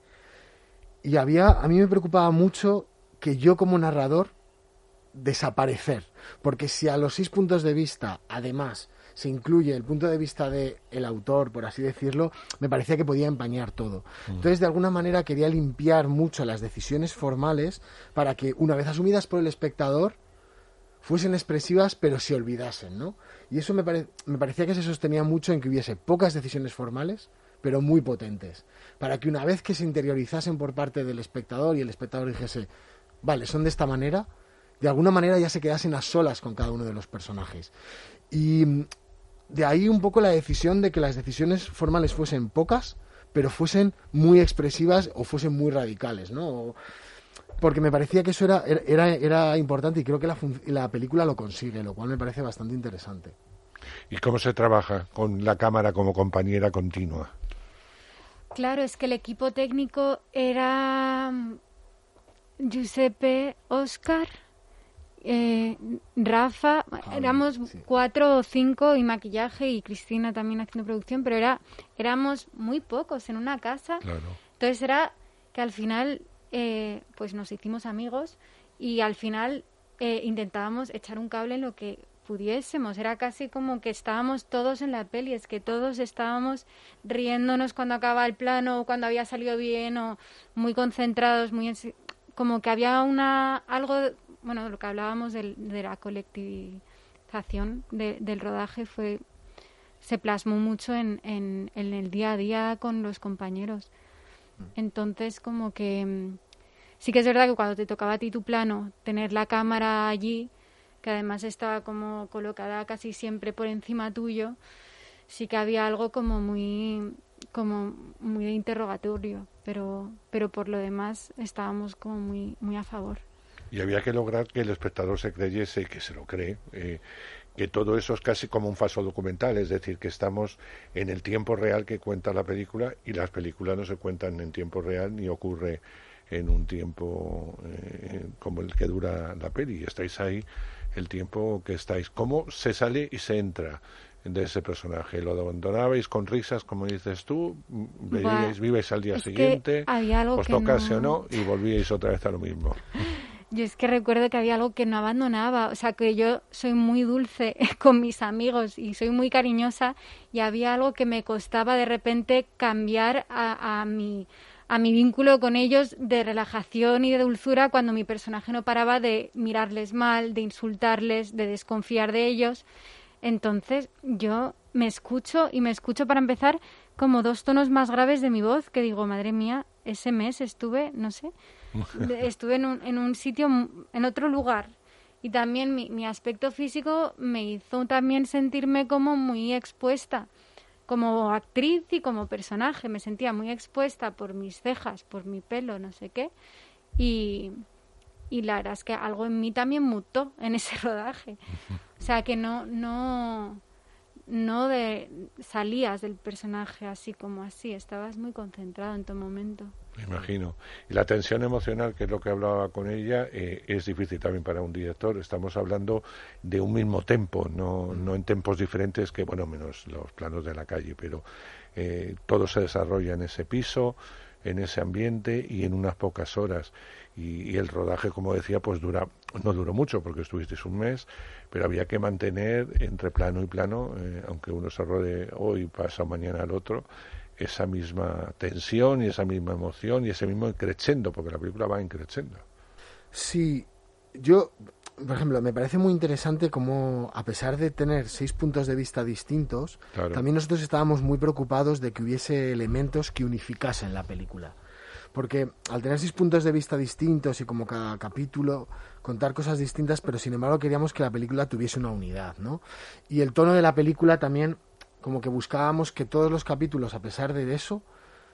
Y había, a mí me preocupaba mucho que yo como narrador desaparecer, porque si a los seis puntos de vista además se incluye el punto de vista del autor, por así decirlo, me parecía que podía empañar todo. Mm. Entonces, de alguna manera quería limpiar mucho las decisiones formales para que, una vez asumidas por el espectador, fuesen expresivas pero se olvidasen, ¿no? Y eso me, pare- me parecía que se sostenía mucho en que hubiese pocas decisiones formales pero muy potentes, para que una vez que se interiorizasen por parte del espectador y el espectador dijese, vale, son de esta manera, de alguna manera ya se quedasen a solas con cada uno de los personajes. Y de ahí un poco la decisión de que las decisiones formales fuesen pocas, pero fuesen muy expresivas o fuesen muy radicales, ¿no? O, porque me parecía que eso era, era, era importante y creo que la, la película lo consigue, lo cual me parece bastante interesante. ¿Y cómo se trabaja con la cámara como compañera continua? Claro, es que el equipo técnico era Giuseppe, Oscar... Eh, Rafa, ah, éramos sí. cuatro o cinco y maquillaje y Cristina también haciendo producción, pero era éramos muy pocos en una casa. Claro. Entonces era que al final eh, pues nos hicimos amigos y al final eh, intentábamos echar un cable en lo que pudiésemos. Era casi como que estábamos todos en la peli, es que todos estábamos riéndonos cuando acababa el plano o cuando había salido bien o muy concentrados, muy en... como que había una algo bueno, lo que hablábamos del, de la colectivización de, del rodaje fue se plasmó mucho en, en, en el día a día con los compañeros. Entonces, como que sí que es verdad que cuando te tocaba a ti tu plano, tener la cámara allí, que además estaba como colocada casi siempre por encima tuyo, sí que había algo como muy como muy de interrogatorio, pero pero por lo demás estábamos como muy muy a favor. Y había que lograr que el espectador se creyese, y que se lo cree, eh, que todo eso es casi como un falso documental, es decir, que estamos en el tiempo real que cuenta la película y las películas no se cuentan en tiempo real ni ocurre en un tiempo eh, como el que dura la peli. Estáis ahí el tiempo que estáis. ¿Cómo se sale y se entra de ese personaje? ¿Lo abandonabais con risas, como dices tú? ¿Veíais, vivíais al día siguiente? ¿Os tocase o no? Y volvíais otra vez a lo mismo. Yo es que recuerdo que había algo que no abandonaba, o sea, que yo soy muy dulce con mis amigos y soy muy cariñosa y había algo que me costaba de repente cambiar a, a, mi, a mi vínculo con ellos de relajación y de dulzura cuando mi personaje no paraba de mirarles mal, de insultarles, de desconfiar de ellos. Entonces yo me escucho y me escucho para empezar como dos tonos más graves de mi voz que digo, madre mía, ese mes estuve, no sé... estuve en un, en un sitio, en otro lugar y también mi, mi aspecto físico me hizo también sentirme como muy expuesta como actriz y como personaje, me sentía muy expuesta por mis cejas, por mi pelo, no sé qué y, y la verdad es que algo en mí también mutó en ese rodaje, o sea que no, no no de salías del personaje así como así, estabas muy concentrado en todo momento. Me imagino. Y la tensión emocional, que es lo que hablaba con ella, eh, es difícil también para un director. Estamos hablando de un mismo tempo, no, no en tempos diferentes, que bueno, menos los planos de la calle, pero eh, todo se desarrolla en ese piso, en ese ambiente y en unas pocas horas. Y, y el rodaje, como decía, pues dura, no duró mucho porque estuvisteis un mes, pero había que mantener entre plano y plano, eh, aunque uno se rode hoy, pasa mañana al otro, esa misma tensión y esa misma emoción y ese mismo increchendo, porque la película va increchendo. Sí, yo, por ejemplo, me parece muy interesante cómo, a pesar de tener seis puntos de vista distintos, claro, también nosotros estábamos muy preocupados de que hubiese elementos que unificasen la película. Porque al tener seis puntos de vista distintos y como cada capítulo contar cosas distintas, pero sin embargo queríamos que la película tuviese una unidad, ¿no? Y el tono de la película también, como que buscábamos que todos los capítulos, a pesar de eso,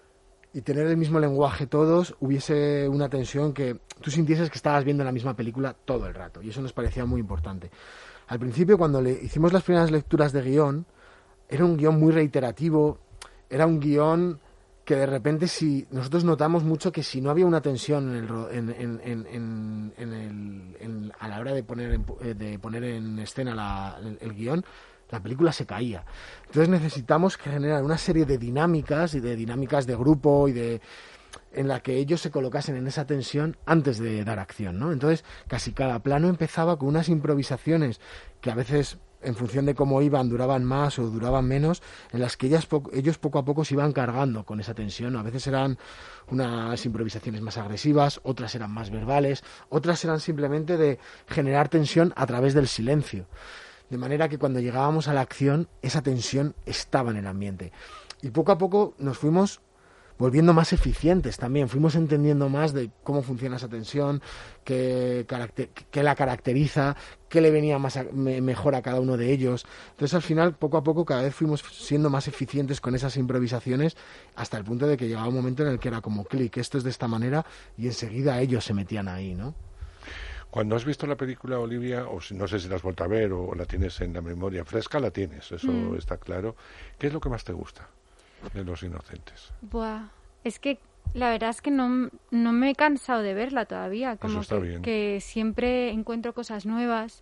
y tener el mismo lenguaje todos, hubiese una tensión que tú sintieses que estabas viendo la misma película todo el rato, y eso nos parecía muy importante. Al principio, cuando le hicimos las primeras lecturas de guión, era un guión muy reiterativo, era un guión que de repente, si nosotros notamos mucho que si no había una tensión en el, en, en, en, en, en el, en, a la hora de poner en, de poner en escena la, el, el guión, la película se caía. Entonces necesitamos generar una serie de dinámicas y de dinámicas de grupo y de en la que ellos se colocasen en esa tensión antes de dar acción, ¿no? Entonces casi cada plano empezaba con unas improvisaciones que a veces, en función de cómo iban, duraban más o duraban menos, en las que ellas po- ellos poco a poco se iban cargando con esa tensión. A veces eran unas improvisaciones más agresivas, otras eran más verbales, otras eran simplemente de generar tensión a través del silencio. De manera que cuando llegábamos a la acción, esa tensión estaba en el ambiente. Y poco a poco nos fuimos volviendo más eficientes también, fuimos entendiendo más de cómo funciona esa tensión, qué, caracter- qué la caracteriza, qué le venía más a, me, mejor a cada uno de ellos. Entonces al final, poco a poco, cada vez fuimos siendo más eficientes con esas improvisaciones, hasta el punto de que llegaba un momento en el que era como clic, esto es de esta manera, y enseguida ellos se metían ahí, ¿no? Cuando has visto la película, Olivia, o si, no sé si la has vuelto a ver o la tienes en la memoria fresca, la tienes, eso mm. está claro. ¿Qué es lo que más te gusta de Los Inocentes? Buah, es que la verdad es que no, no me he cansado de verla todavía, como eso está que, bien. que siempre encuentro cosas nuevas.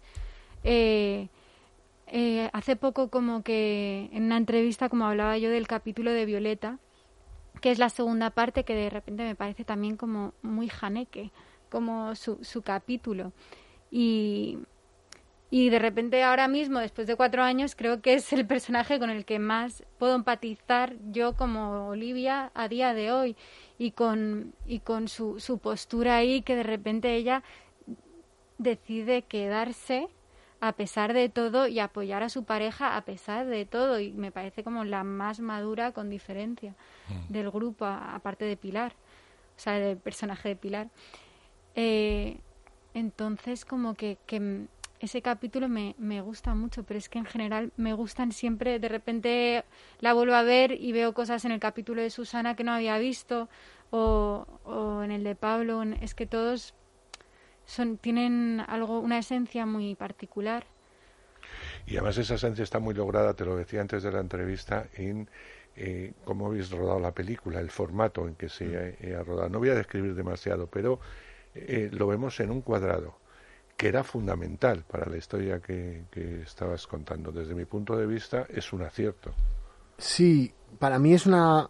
Eh, eh, hace poco como que en una entrevista como hablaba yo del capítulo de Violeta, que es la segunda parte, que de repente me parece también como muy Haneke, como su, su capítulo. Y... Y de repente ahora mismo, después de cuatro años, creo que es el personaje con el que más puedo empatizar yo como Olivia a día de hoy. Y con, y con su, su postura ahí, que de repente ella decide quedarse a pesar de todo y apoyar a su pareja a pesar de todo. Y me parece como la más madura con diferencia mm. del grupo, aparte de Pilar. O sea, del personaje de Pilar. Eh, entonces, como que... que ese capítulo me, me gusta mucho, pero es que en general me gustan siempre. De repente la vuelvo a ver y veo cosas en el capítulo de Susana que no había visto, o, o en el de Pablo. Es que todos son tienen algo, una esencia muy particular. Y además esa esencia está muy lograda, te lo decía antes de la entrevista, en eh, cómo habéis rodado la película, el formato en que se ha, ha rodado. No voy a describir demasiado, pero eh, lo vemos en un cuadrado, que era fundamental para la historia que, que estabas contando. Desde mi punto de vista, es un acierto. Sí, para mí es una...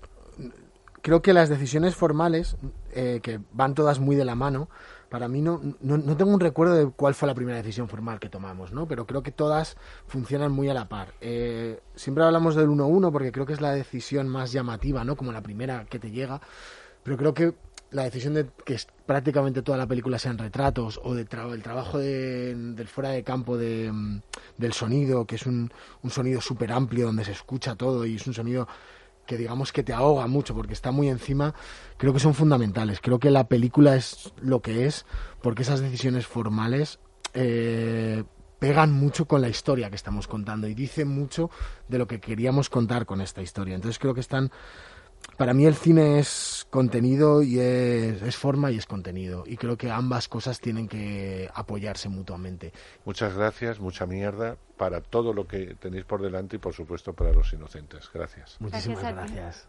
Creo que las decisiones formales, eh, que van todas muy de la mano, para mí no, no, no tengo un recuerdo de cuál fue la primera decisión formal que tomamos, ¿no? Pero creo que todas funcionan muy a la par. Eh, siempre hablamos del uno uno porque creo que es la decisión más llamativa, ¿no? Como la primera que te llega, pero creo que la decisión de que prácticamente toda la película sean retratos, o de tra- el trabajo de, del fuera de campo de, del sonido, que es un, un sonido súper amplio donde se escucha todo y es un sonido que digamos que te ahoga mucho porque está muy encima, creo que son fundamentales. Creo que la película es lo que es porque esas decisiones formales eh, pegan mucho con la historia que estamos contando y dicen mucho de lo que queríamos contar con esta historia. Entonces creo que están para mí el cine es contenido y es, es forma y es contenido. Y creo que ambas cosas tienen que apoyarse mutuamente. Muchas gracias, mucha mierda para todo lo que tenéis por delante y, por supuesto, para Los Inocentes. Gracias. Muchísimas gracias.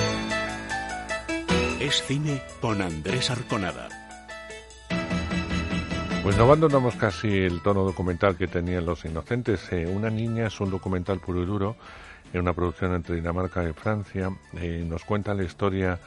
Es cine con Andrés Arconada. Pues no abandonamos casi el tono documental que tenían Los Inocentes. Eh, Una niña es un documental puro y duro, en una producción entre Dinamarca y Francia. Eh, nos cuenta la historia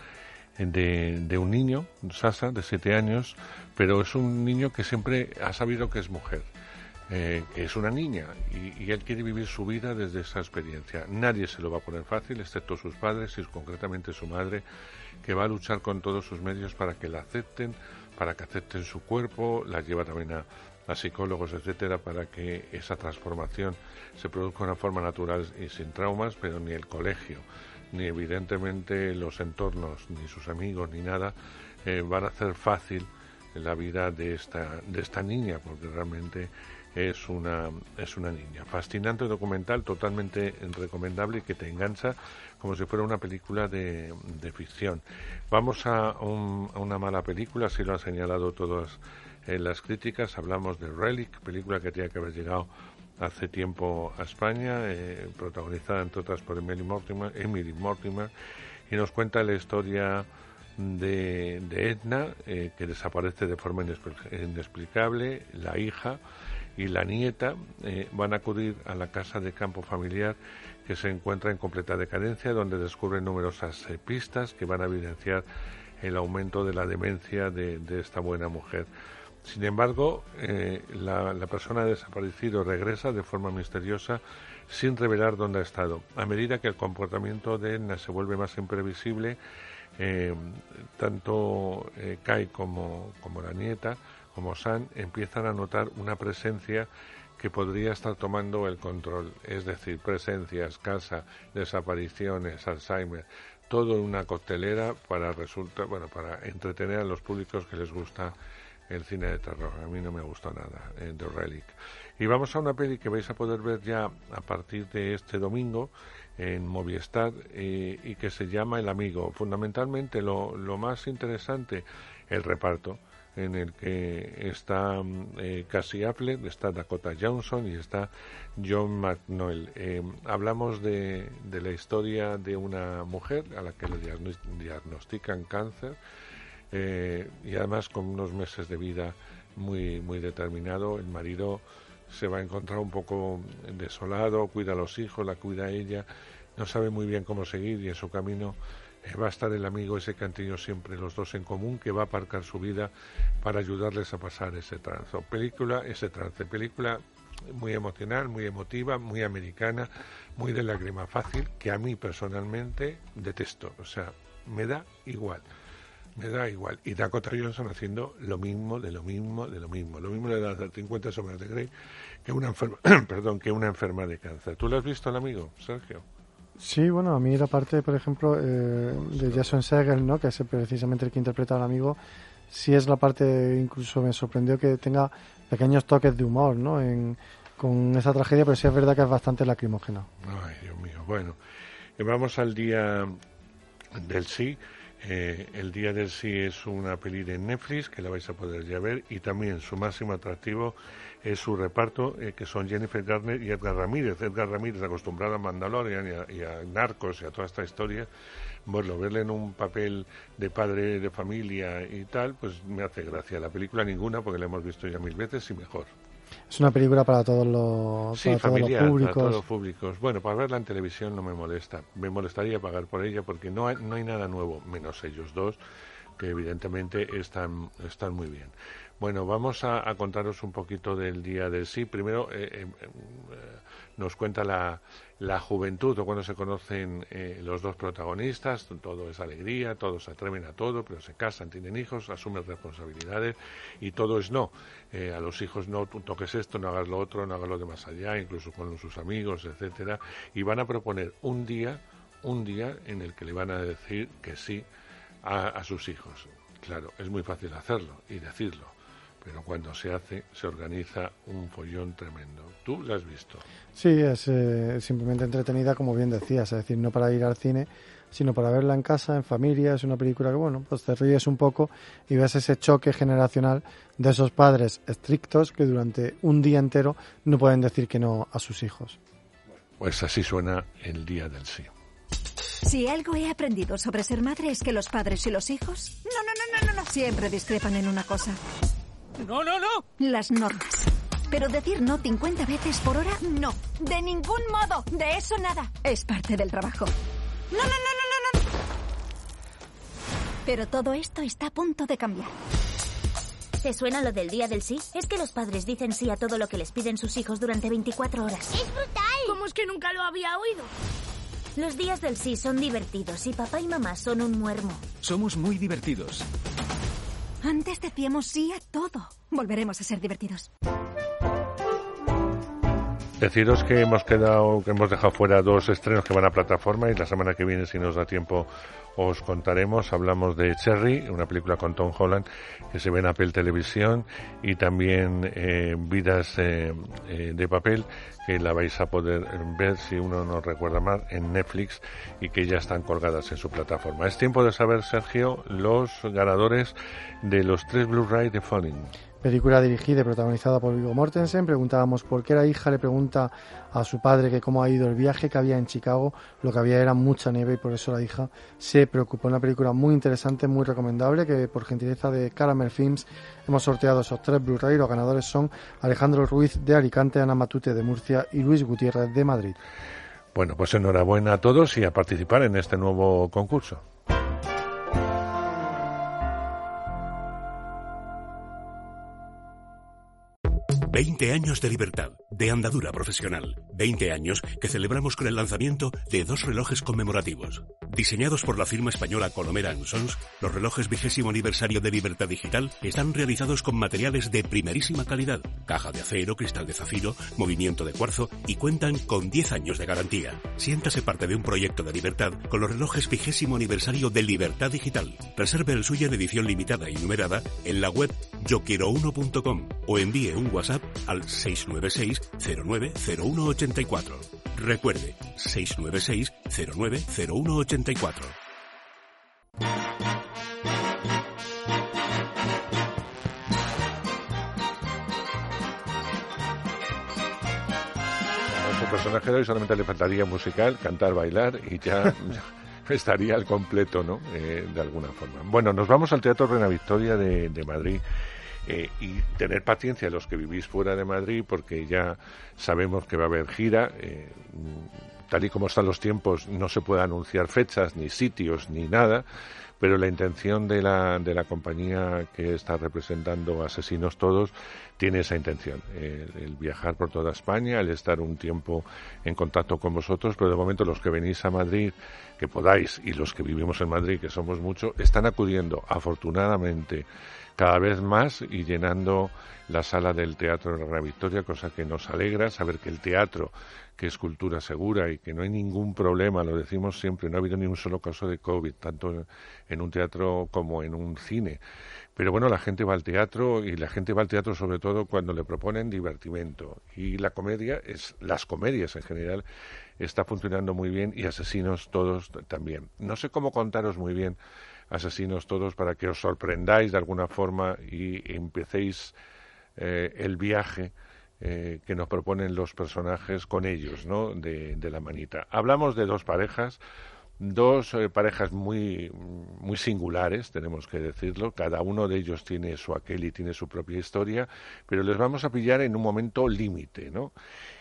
de, de un niño, Sasa, de siete años, pero es un niño que siempre ha sabido que es mujer, eh, que es una niña, y, y él quiere vivir su vida desde esa experiencia. Nadie se lo va a poner fácil, excepto sus padres y concretamente su madre, que va a luchar con todos sus medios para que la acepten, para que acepten su cuerpo, la lleva también a, a psicólogos, etcétera, para que esa transformación se produzca de una forma natural y sin traumas, pero ni el colegio, ni evidentemente los entornos, ni sus amigos, ni nada, eh, van a hacer fácil la vida de esta, de esta niña, porque realmente es una, es una niña. Fascinante documental, totalmente recomendable y que te engancha como si fuera una película de, de ficción. Vamos a, un, a una mala película, así lo han señalado todas eh, las críticas. Hablamos de Relic, película que tenía que haber llegado hace tiempo a España, eh, protagonizada entre otras por Emily Mortimer, Emily Mortimer, y nos cuenta la historia de, de Edna, eh, que desaparece de forma inexplicable. La hija y la nieta eh, van a acudir a la casa de campo familiar que se encuentra en completa decadencia, donde descubren numerosas eh, pistas que van a evidenciar el aumento de la demencia de, de esta buena mujer. Sin embargo, eh, la, la persona desaparecido regresa de forma misteriosa sin revelar dónde ha estado. A medida que el comportamiento de Edna se vuelve más imprevisible, eh, tanto eh, Kai como, como la nieta, como San, empiezan a notar una presencia que podría estar tomando el control. Es decir, presencias, casa, desapariciones, Alzheimer, todo en una coctelera para resulta, bueno, para entretener a los públicos que les gusta el cine de terror. A mí no me gustó nada, eh, The Relic. Y vamos a una peli que vais a poder ver ya a partir de este domingo en Movistar, eh, y que se llama El Amigo. Fundamentalmente lo, lo más interesante, el reparto, en el que está eh, Cassie Affleck, está Dakota Johnson y está John McNoll. Eh, hablamos de, de la historia de una mujer a la que le diagnostican cáncer, Eh, y además con unos meses de vida muy muy determinado. El marido se va a encontrar un poco desolado, cuida a los hijos, la cuida a ella, no sabe muy bien cómo seguir, y en su camino eh, va a estar el amigo ese que han tenido siempre los dos en común, que va a aparcar su vida para ayudarles a pasar ese trance. Película, ese trance, película muy emocional, muy emotiva, muy americana, muy de lágrima fácil, que a mí personalmente detesto, o sea, me da igual. Me da igual. Y Dakota Johnson haciendo lo mismo, de lo mismo, de lo mismo. Lo mismo le da cincuenta sombras de Grey que una enferma, perdón, que una enferma de cáncer. ¿Tú lo has visto, El Amigo, Sergio? Sí, bueno, a mí la parte, por ejemplo, eh, de Jason Segel, ¿no?, que es precisamente el que interpreta al amigo, sí es la parte, incluso me sorprendió que tenga pequeños toques de humor, ¿no?, en, con esa tragedia, pero sí es verdad que es bastante lacrimógena. Ay, Dios mío. Bueno, eh, vamos al día del sí. Eh, el Día del Sí es una peli de Netflix que la vais a poder ya ver, y también su máximo atractivo es su reparto, eh, que son Jennifer Garner y Edgar Ramírez. Edgar Ramírez, acostumbrado a Mandalorian y a, y a Narcos y a toda esta historia, bueno, verle en un papel de padre de familia y tal, pues me hace gracia. La película ninguna, porque la hemos visto ya mil veces y mejor. Es una película para todos los, sí, para familiar, todos los públicos. Para todos los públicos. Bueno, para verla en televisión no me molesta. Me molestaría pagar por ella porque no hay, no hay nada nuevo, menos ellos dos, que evidentemente están, están muy bien. Bueno, vamos a, a contaros un poquito del Día del Sí. Primero eh, eh, eh, nos cuenta la, la juventud, o cuando se conocen eh, los dos protagonistas. Todo es alegría, todos se atreven a todo, pero se casan, tienen hijos, asumen responsabilidades, y todo es no. Eh, a los hijos no, tú toques esto, no hagas lo otro, no hagas lo de más allá, incluso con sus amigos, etcétera. Y van a proponer un día, un día en el que le van a decir que sí a, a sus hijos. Claro, es muy fácil hacerlo y decirlo, pero cuando se hace, se organiza un follón tremendo. ¿Tú la has visto? Sí, es eh, simplemente entretenida, como bien decías, es decir, no para ir al cine, sino para verla en casa, en familia. Es una película que, bueno, pues te ríes un poco y ves ese choque generacional de esos padres estrictos que durante un día entero no pueden decir que no a sus hijos. Pues así suena el día del sí. Si algo he aprendido sobre ser madre es que los padres y los hijos no, no, no, no, no, no, siempre discrepan en una cosa. ¡No, no, no! Las normas. Pero decir no cincuenta veces por hora, no. De ningún modo. De eso nada. Es parte del trabajo. No, no, no, no, no, no. Pero todo esto está a punto de cambiar. ¿Te suena lo del día del sí? Es que los padres dicen sí a todo lo que les piden sus hijos durante veinticuatro horas. ¡Es brutal! ¿Cómo es que nunca lo había oído? Los días del sí son divertidos y papá y mamá son un muermo. Somos muy divertidos. Antes decíamos sí a todo. Volveremos a ser divertidos. Deciros que hemos quedado, que hemos dejado fuera dos estrenos que van a plataforma y la semana que viene, si nos da tiempo, os contaremos. Hablamos de Cherry, una película con Tom Holland que se ve en Apple Televisión, y también eh, Vidas eh, eh, de papel, que la vais a poder ver, si uno no recuerda mal, en Netflix, y que ya están colgadas en su plataforma. Es tiempo de saber, Sergio, los ganadores de los tres Blu-ray de Falling. Película dirigida y protagonizada por Viggo Mortensen. Preguntábamos por qué la hija le pregunta a su padre que cómo ha ido el viaje que había en Chicago. Lo que había era mucha nieve y por eso la hija se preocupó. Una película muy interesante, muy recomendable, que por gentileza de Caramel Films hemos sorteado esos tres Blu-ray. Los ganadores son Alejandro Ruiz de Alicante, Ana Matute de Murcia y Luis Gutiérrez de Madrid. Bueno, pues enhorabuena a todos y a participar en este nuevo concurso. veinte años de libertad, de andadura profesional. veinte años que celebramos con el lanzamiento de dos relojes conmemorativos. Diseñados por la firma española Colomera and Sons, los relojes vigésimo aniversario de Libertad Digital están realizados con materiales de primerísima calidad, caja de acero, cristal de zafiro, movimiento de cuarzo, y cuentan con diez años de garantía. Siéntase parte de un proyecto de libertad con los relojes vigésimo aniversario de Libertad Digital. Reserve el suyo en edición limitada y numerada en la web yo quiero uno punto com o envíe un WhatsApp al seis nueve seis cero nueve cero uno ocho cuatro. Recuerde, seis nueve seis cero nueve cero uno ocho cuatro. A nuestro personaje de hoy solamente le faltaría musical, cantar, bailar y ya estaría al completo, ¿no? Eh, de alguna forma. Bueno, nos vamos al Teatro Reina Victoria de, de Madrid. Eh, y tener paciencia los que vivís fuera de Madrid, porque ya sabemos que va a haber gira. Eh, tal y como están los tiempos, no se puede anunciar fechas, ni sitios, ni nada, pero la intención de la, de la compañía que está representando Asesinos Todos tiene esa intención, el, el viajar por toda España, el estar un tiempo en contacto con vosotros, pero de momento los que venís a Madrid, que podáis, y los que vivimos en Madrid, que somos muchos, están acudiendo afortunadamente cada vez más y llenando la sala del Teatro de Reina Victoria, cosa que nos alegra, saber que el teatro, que es cultura segura y que no hay ningún problema, lo decimos siempre, no ha habido ni un solo caso de COVID, tanto en un teatro como en un cine. Pero bueno, la gente va al teatro, y la gente va al teatro sobre todo cuando le proponen divertimento. Y la comedia, es las comedias en general, está funcionando muy bien, y Asesinos Todos también. No sé cómo contaros muy bien Asesinos Todos para que os sorprendáis de alguna forma y empecéis eh, el viaje eh, que nos proponen los personajes con ellos, ¿no? De, de la manita. Hablamos de dos parejas, dos eh, parejas muy, muy singulares, tenemos que decirlo. Cada uno de ellos tiene su aquel y tiene su propia historia, pero les vamos a pillar en un momento límite, ¿no?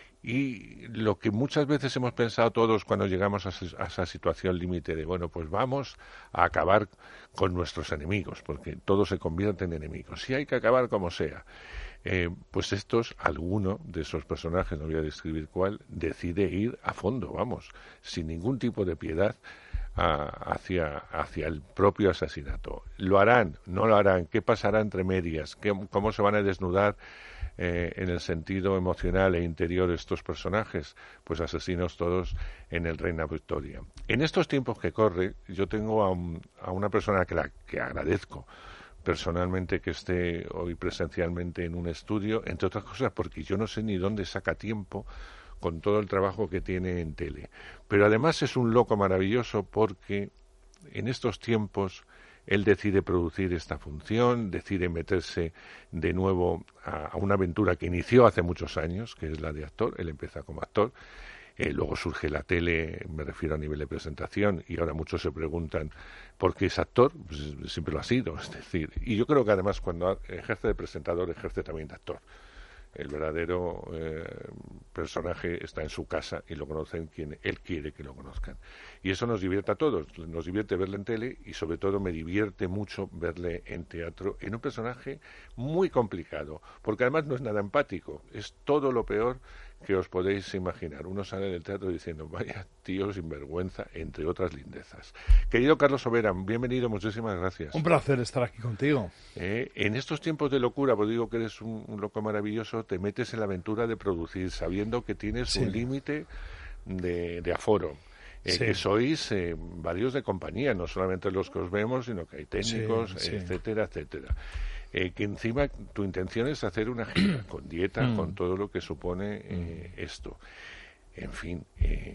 Y lo que muchas veces hemos pensado todos cuando llegamos a, a esa situación límite de, bueno, pues vamos a acabar con nuestros enemigos, porque todos se convierten en enemigos. Si hay que acabar como sea. Eh, pues estos, alguno de esos personajes, no voy a describir cuál, decide ir a fondo, vamos, sin ningún tipo de piedad a, hacia, hacia el propio asesinato. ¿Lo harán? ¿No lo harán? ¿Qué pasará entre medias? ¿Qué, ¿Cómo se van a desnudar Eh, en el sentido emocional e interior de estos personajes? Pues Asesinos Todos en el Reina Victoria. En estos tiempos que corre, yo tengo a, un, a una persona que, la, que agradezco personalmente que esté hoy presencialmente en un estudio, entre otras cosas porque yo no sé ni dónde saca tiempo con todo el trabajo que tiene en tele. Pero además es un loco maravilloso porque en estos tiempos él decide producir esta función, decide meterse de nuevo a, a una aventura que inició hace muchos años, que es la de actor. Él empieza como actor, eh, luego surge la tele, me refiero a nivel de presentación, y ahora muchos se preguntan por qué es actor. Pues siempre lo ha sido, es decir, y yo creo que además cuando ejerce de presentador ejerce también de actor. El verdadero eh, personaje está en su casa y lo conocen quien él quiere que lo conozcan. Y eso nos divierte a todos. Nos divierte verle en tele y sobre todo me divierte mucho verle en teatro en un personaje muy complicado, porque además no es nada empático, es todo lo peor que os podéis imaginar. Uno sale del teatro diciendo, vaya tío sinvergüenza, entre otras lindezas. Querido Carlos Sobera, bienvenido, muchísimas gracias. Un placer estar aquí contigo. Eh, en estos tiempos de locura, pues digo que eres un, un loco maravilloso, te metes en la aventura de producir, sabiendo que tienes sí. un límite de, de aforo. Eh, sí. Que sois eh, varios de compañía, no solamente los que os vemos, sino que hay técnicos, sí, sí. etcétera, etcétera. Eh, que encima tu intención es hacer una gira con dieta, mm. con todo lo que supone eh, mm. esto. En fin, eh,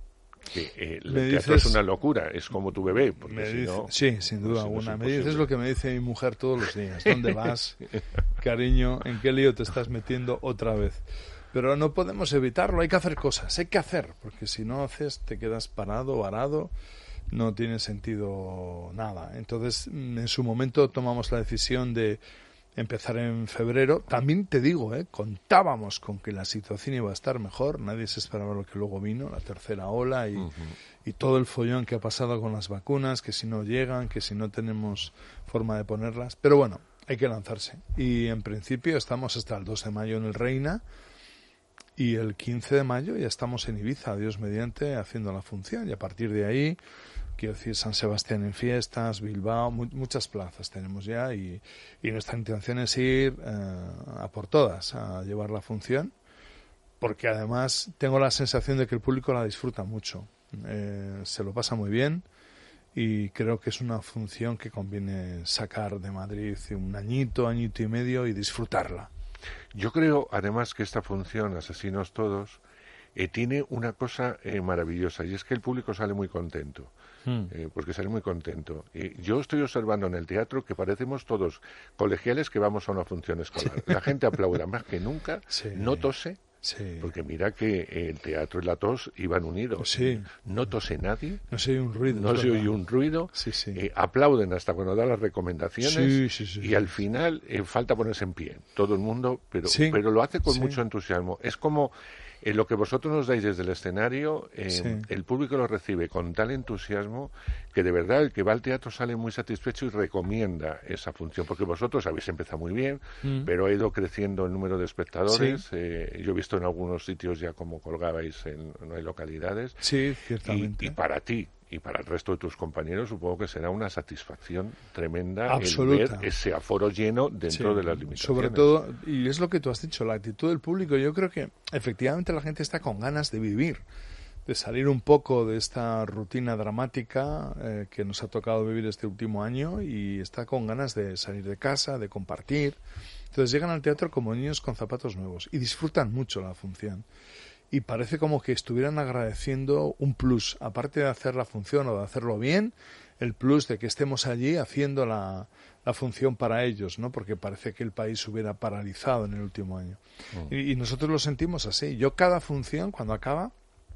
que eh, el teatro dices, es una locura, es como tu bebé. Porque me si dice, no, sí, sin duda pues, alguna. No me dices lo que me dice mi mujer todos los días. ¿Dónde vas, cariño? ¿En qué lío te estás metiendo otra vez? Pero no podemos evitarlo, hay que hacer cosas, hay que hacer, porque si no haces te quedas parado, varado, no tiene sentido nada. Entonces, en su momento tomamos la decisión de empezar en febrero. También te digo, ¿eh? contábamos con que la situación iba a estar mejor, nadie se esperaba lo que luego vino, la tercera ola y, uh-huh. y todo el follón que ha pasado con las vacunas, que si no llegan, que si no tenemos forma de ponerlas. Pero bueno, hay que lanzarse. Y en principio estamos hasta el dos de mayo en el Reina, y el quince de mayo ya estamos en Ibiza, Dios mediante, haciendo la función. Y a partir de ahí, quiero decir, San Sebastián en fiestas, Bilbao, mu- muchas plazas tenemos ya. Y, y nuestra intención es ir eh, a por todas, a llevar la función. Porque además tengo la sensación de que el público la disfruta mucho. Eh, se lo pasa muy bien. Y creo que es una función que conviene sacar de Madrid un añito, añito y medio y disfrutarla. Yo creo, además, que esta función, Asesinos Todos, eh, tiene una cosa eh, maravillosa, y es que el público sale muy contento, mm. eh, porque sale muy contento. Eh, yo estoy observando en el teatro que parecemos todos colegiales que vamos a una función escolar. La gente aplaude más que nunca, sí. no tose, sí. porque mira que el teatro y la tos iban unidos. Sí. No tose nadie. No se oye un ruido. No se oye un ruido. Sí, sí. Eh, aplauden hasta cuando da las recomendaciones. Sí, sí, sí, y sí. al final eh, falta ponerse en pie. Todo el mundo, pero, sí. pero lo hace con sí. mucho entusiasmo. Es como eh, lo que vosotros nos dais desde el escenario, eh, sí. el público lo recibe con tal entusiasmo que de verdad el que va al teatro sale muy satisfecho y recomienda esa función, porque vosotros habéis empezado muy bien, mm. pero ha ido creciendo el número de espectadores. Sí. Eh, yo he visto en algunos sitios ya como colgabais en, en localidades. Sí, ciertamente. Y, y para ti y para el resto de tus compañeros supongo que será una satisfacción tremenda absoluta. El ver ese aforo lleno dentro sí. de las limitaciones. Sobre todo, y es lo que tú has dicho, la actitud del público. Yo creo que efectivamente la gente está con ganas de vivir, de salir un poco de esta rutina dramática eh, que nos ha tocado vivir este último año, y está con ganas de salir de casa, de compartir. Entonces llegan al teatro como niños con zapatos nuevos y disfrutan mucho la función. Y parece como que estuvieran agradeciendo un plus, aparte de hacer la función o de hacerlo bien, el plus de que estemos allí haciendo la, la función para ellos, ¿no? Porque parece que el país se hubiera paralizado en el último año. Mm. Y, y nosotros lo sentimos así. Yo cada función, cuando acaba,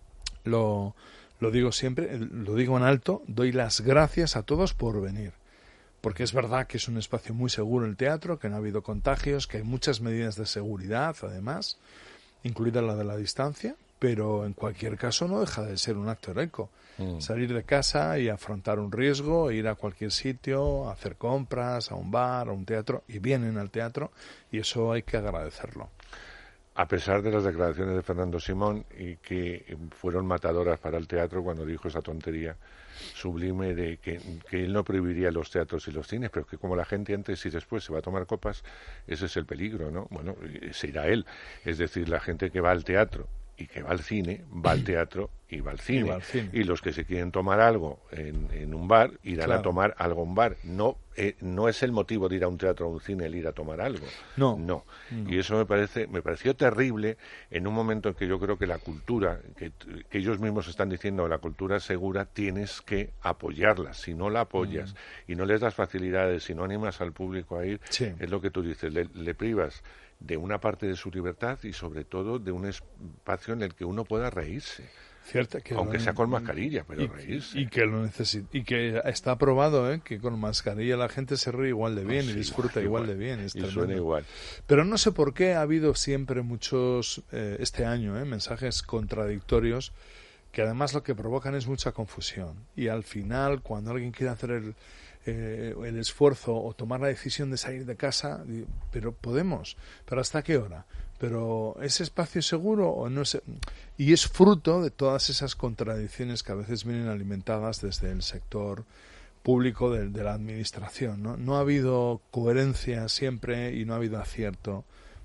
lo, lo digo siempre, lo digo en alto, doy las gracias a todos por venir. Porque es verdad que es un espacio muy seguro el teatro, que no ha habido contagios, que hay muchas medidas de seguridad, además, incluida la de la distancia, pero en cualquier caso no deja de ser un acto heroico. Mm. Salir de casa y afrontar un riesgo, ir a cualquier sitio, hacer compras, a un bar, a un teatro, y vienen al teatro, y eso hay que agradecerlo. A pesar de las declaraciones de Fernando Simón, y que fueron matadoras para el teatro cuando dijo esa tontería sublime de que, que él no prohibiría los teatros y los cines, pero que como la gente antes y después se va a tomar copas, ese es el peligro, ¿no? Bueno, se irá él. Es decir, la gente que va al teatro y que va al cine, va al teatro y va al cine. Y, va al cine. Y los que se quieren tomar algo en, en un bar, irán claro. a tomar algo en un bar. No, eh, no es el motivo de ir a un teatro o a un cine el ir a tomar algo. No. no. No. Y eso me parece, me pareció terrible en un momento en que yo creo que la cultura, que, que ellos mismos están diciendo, la cultura segura, tienes que apoyarla. Si no la apoyas mm. y no les das facilidades, si no animas al público a ir, sí. es lo que tú dices, le, le privas de una parte de su libertad y sobre todo de un espacio en el que uno pueda reírse. Cierto, que aunque lo, sea con mascarilla, pero y, reírse. Y que lo necesita, y que está probado, ¿eh? Que con mascarilla la gente se ríe igual de bien oh, sí, y disfruta igual, igual de bien. Es y suena igual. Pero no sé por qué ha habido siempre muchos, eh, este año, ¿eh? mensajes contradictorios que además lo que provocan es mucha confusión. Y al final, cuando alguien quiere hacer el Eh, el esfuerzo o tomar la decisión de salir de casa, pero podemos, pero ¿hasta qué hora? Pero ¿es espacio seguro o no es? Y es fruto de todas esas contradicciones que a veces vienen alimentadas desde el sector público de, de la administración, ¿no? No ha habido coherencia siempre y no ha habido acierto.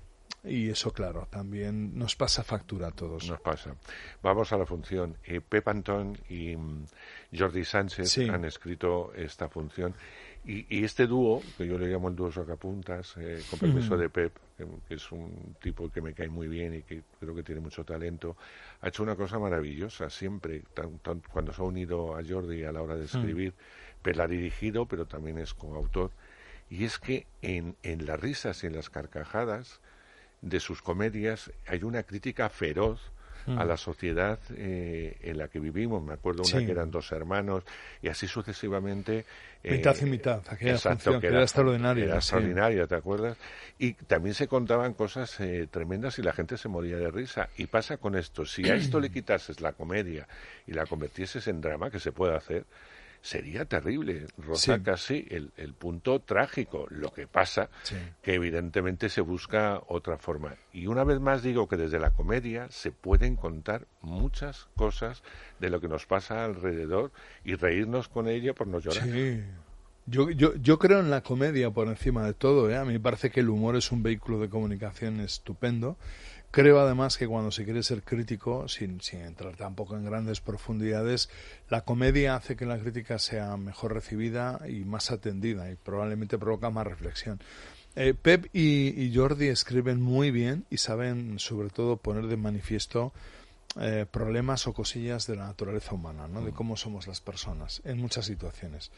Y eso, claro, también nos pasa factura a todos. Nos pasa. Vamos a la función. Eh, Pep Antón y um, Jordi Sánchez sí. han escrito esta función. Y, y este dúo, que yo le llamo el dúo sacapuntas, eh, con permiso mm. de Pep, que, que es un tipo que me cae muy bien y que creo que tiene mucho talento, ha hecho una cosa maravillosa siempre, tan, tan, cuando se ha unido a Jordi a la hora de escribir. Mm. Pep la ha dirigido, pero también es coautor. Y es que en, en las risas y en las carcajadas de sus comedias hay una crítica feroz mm. a la sociedad eh, en la que vivimos. Me acuerdo una sí. que eran dos hermanos y así sucesivamente. Eh, mitad y mitad, aquella exacto, función que era, que era extraordinaria. Era sí. extraordinaria, ¿te acuerdas? Y también se contaban cosas eh, tremendas y la gente se moría de risa. Y pasa con esto, si a esto le quitases la comedia y la convirtieses en drama, que se puede hacer, sería terrible, roza sí. casi el, el punto trágico. Lo que pasa sí. que evidentemente se busca otra forma. Y una vez más digo que desde la comedia se pueden contar muchas cosas de lo que nos pasa alrededor y reírnos con ello por no llorar. Sí. Yo, yo, yo creo en la comedia por encima de todo, ¿eh? A mí me parece que el humor es un vehículo de comunicación estupendo. Creo además que cuando se quiere ser crítico, sin, sin entrar tampoco en grandes profundidades, la comedia hace que la crítica sea mejor recibida y más atendida y probablemente provoca más reflexión. Eh, Pep y, y Jordi escriben muy bien y saben sobre todo poner de manifiesto eh, problemas o cosillas de la naturaleza humana, ¿no? De cómo somos las personas en muchas situaciones.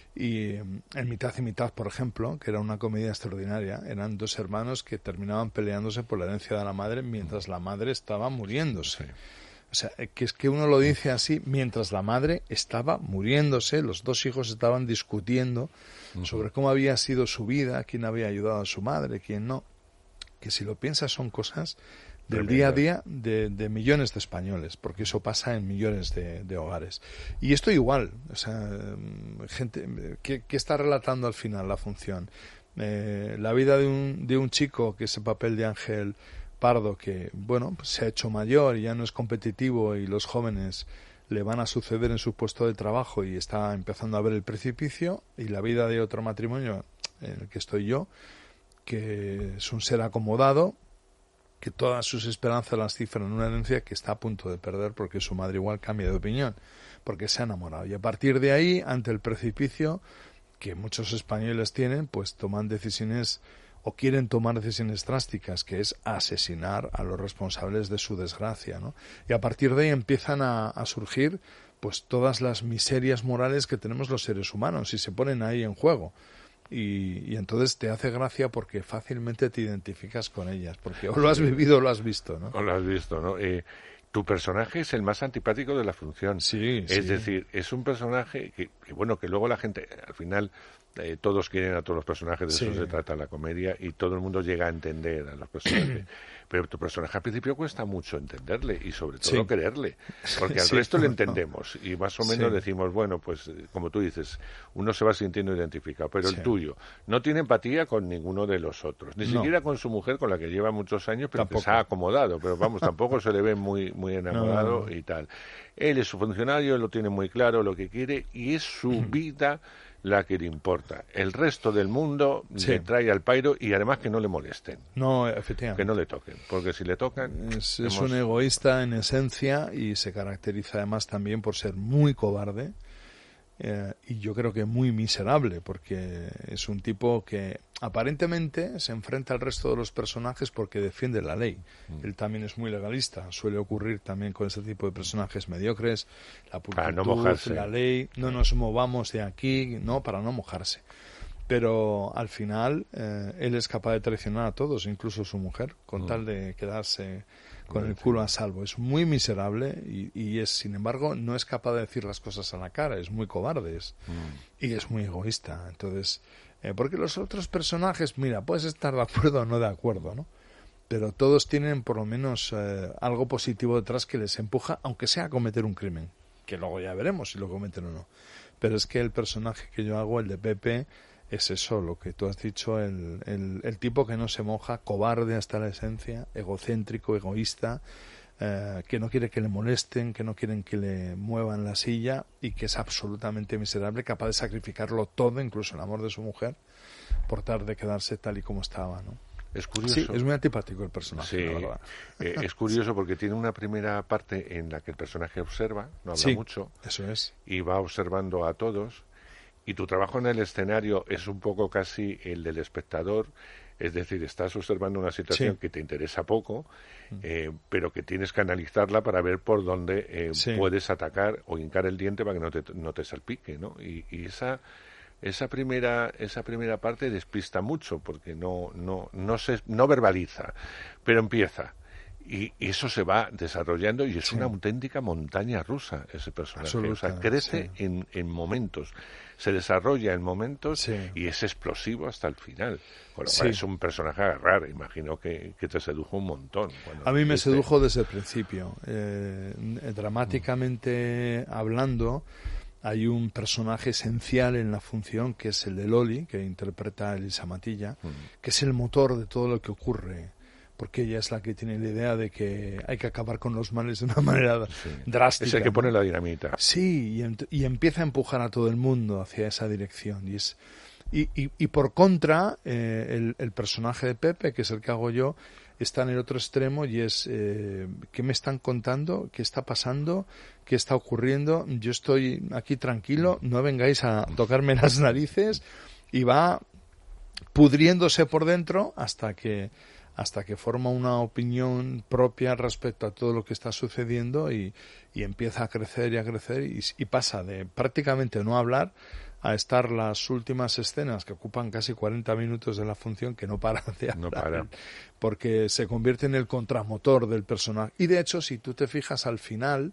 Y en Mitad y Mitad, por ejemplo, que era una comedia extraordinaria, eran dos hermanos que terminaban peleándose por la herencia de la madre mientras la madre estaba muriéndose. Sí. O sea, que es que uno lo dice así, mientras la madre estaba muriéndose, los dos hijos estaban discutiendo uh-huh. sobre cómo había sido su vida, quién había ayudado a su madre, quién no. Que si lo piensas son cosas del día a día de, de millones de españoles, porque eso pasa en millones de, de hogares. Y esto igual, o sea, gente que, que está relatando al final la función. Eh, la vida de un, de un chico, que ese papel de Ángel Pardo, que, bueno, pues se ha hecho mayor y ya no es competitivo y los jóvenes le van a suceder en su puesto de trabajo y está empezando a ver el precipicio, y la vida de otro matrimonio en el que estoy yo, que es un ser acomodado, que todas sus esperanzas las cifran en una herencia que está a punto de perder porque su madre igual cambia de opinión, porque se ha enamorado. Y a partir de ahí, ante el precipicio que muchos españoles tienen, pues toman decisiones o quieren tomar decisiones drásticas, que es asesinar a los responsables de su desgracia, ¿no? Y a partir de ahí empiezan a, a surgir pues todas las miserias morales que tenemos los seres humanos y se ponen ahí en juego. Y, y entonces te hace gracia porque fácilmente te identificas con ellas, porque o lo has vivido o lo has visto, ¿no? O lo has visto, ¿no? Eh, tu personaje es el más antipático de la función. Sí, es sí. decir, es un personaje que, que, bueno, que luego la gente, al final, eh, todos quieren a todos los personajes, de sí. eso se trata la comedia, y todo el mundo llega a entender a los personajes. Pero tu personaje al principio cuesta mucho entenderle y sobre todo sí. quererle, porque al sí, resto no, le entendemos no. y más o menos sí. decimos, bueno, pues como tú dices, uno se va sintiendo identificado, pero sí. el tuyo no tiene empatía con ninguno de los otros, ni no. siquiera con su mujer, con la que lleva muchos años, pero tampoco. que se ha acomodado, pero vamos, tampoco se le ve muy, muy enamorado no. y tal. Él es su funcionario, él lo tiene muy claro lo que quiere y es su mm. vida la que le importa. El resto del mundo sí. le trae al pairo y además que no le molesten. No, efectivamente. Que no le toquen, porque si le tocan... Es, hemos... es un egoísta en esencia y se caracteriza además también por ser muy cobarde eh, y yo creo que muy miserable, porque es un tipo que aparentemente se enfrenta al resto de los personajes porque defiende la ley. Mm. Él también es muy legalista. Suele ocurrir también con este tipo de personajes mediocres. La pulcritud, no mojarse. La ley, no nos movamos de aquí, no, para no mojarse. Pero al final eh, él es capaz de traicionar a todos, incluso su mujer, con mm. tal de quedarse con el culo a salvo. Es muy miserable y, y es, sin embargo, no es capaz de decir las cosas a la cara. Es muy cobarde es, mm. y es muy egoísta. Entonces... Eh, porque los otros personajes, mira, puedes estar de acuerdo o no de acuerdo, ¿no? Pero todos tienen por lo menos eh, algo positivo detrás que les empuja, aunque sea a cometer un crimen, que luego ya veremos si lo cometen o no. Pero es que el personaje que yo hago, el de Pepe, es eso, lo que tú has dicho, el, el, el tipo que no se moja, cobarde hasta la esencia, egocéntrico, egoísta, eh, que no quiere que le molesten, que no quieren que le muevan la silla y que es absolutamente miserable, capaz de sacrificarlo todo, incluso el amor de su mujer, por tal de quedarse tal y como estaba, ¿no? Es curioso. Sí, es muy antipático el personaje, sí, la verdad. Eh, es curioso porque tiene una primera parte en la que el personaje observa, no habla sí, mucho, eso es, y va observando a todos, y tu trabajo en el escenario es un poco casi el del espectador. Es decir, estás observando una situación sí. que te interesa poco, eh, pero que tienes que analizarla para ver por dónde eh, sí. puedes atacar o hincar el diente para que no te, no te salpique, ¿no? Y, y esa esa primera esa primera parte despista mucho porque no no no se no verbaliza, pero empieza. Y, y eso se va desarrollando y es sí. una auténtica montaña rusa ese personaje. Absoluta, o sea, crece sí. en, en momentos, se desarrolla en momentos sí. y es explosivo hasta el final. Bueno, sí. es un personaje a agarrar, imagino que, que te sedujo un montón. A mí me viste. sedujo desde el principio. Eh, dramáticamente mm. hablando, hay un personaje esencial en la función que es el de Loli, que interpreta a Elisa Matilla, mm. que es el motor de todo lo que ocurre. Porque ella es la que tiene la idea de que hay que acabar con los males de una manera sí. drástica. Es el que pone la dinamita. Sí, y, em- y empieza a empujar a todo el mundo hacia esa dirección. Y es y, y, y por contra, eh, el, el personaje de Pepe, que es el que hago yo, está en el otro extremo y es eh, ¿qué me están contando? ¿Qué está pasando? ¿Qué está ocurriendo? Yo estoy aquí tranquilo, no vengáis a tocarme las narices, y va pudriéndose por dentro hasta que hasta que forma una opinión propia respecto a todo lo que está sucediendo y, y empieza a crecer y a crecer y, y pasa de prácticamente no hablar a estar las últimas escenas que ocupan casi cuarenta minutos de la función que no para de hablar, no para. Porque se convierte en el contramotor del personaje. Y de hecho, si tú te fijas al final,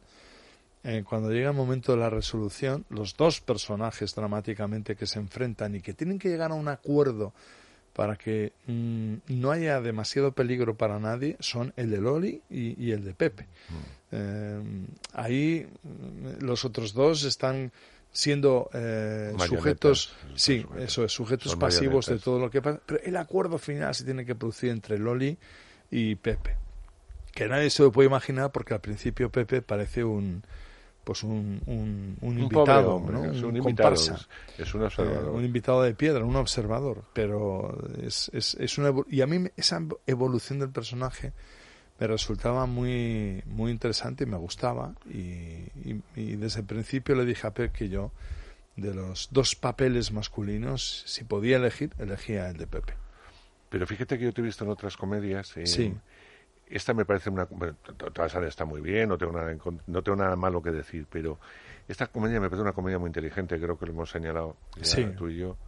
eh, cuando llega el momento de la resolución, los dos personajes dramáticamente que se enfrentan y que tienen que llegar a un acuerdo para que mmm, no haya demasiado peligro para nadie, son el de Loli y, y el de Pepe. Mm. Eh, ahí los otros dos están siendo eh, sujetos, sí, eso es, sujetos son pasivos de todo lo que pasa, pero el acuerdo final se tiene que producir entre Loli y Pepe, que nadie se lo puede imaginar porque al principio Pepe parece un pues un, un, un, un invitado, hombre, ¿no? Es un, un invitado, comparsa, es, es un observador, eh, un invitado de piedra, un observador, pero es, es, es una y a mí esa evolución del personaje me resultaba muy muy interesante y me gustaba y, y, y desde el principio le dije a Pep que yo de los dos papeles masculinos, si podía elegir, elegía el de Pepe. Pero fíjate que yo te he visto en otras comedias. Eh, sí. Esta me parece una... Bueno, toda esa está muy bien, no tengo, nada, no tengo nada malo que decir, pero esta comedia me parece una comedia muy inteligente, creo que lo hemos señalado ya sí. tú y yo,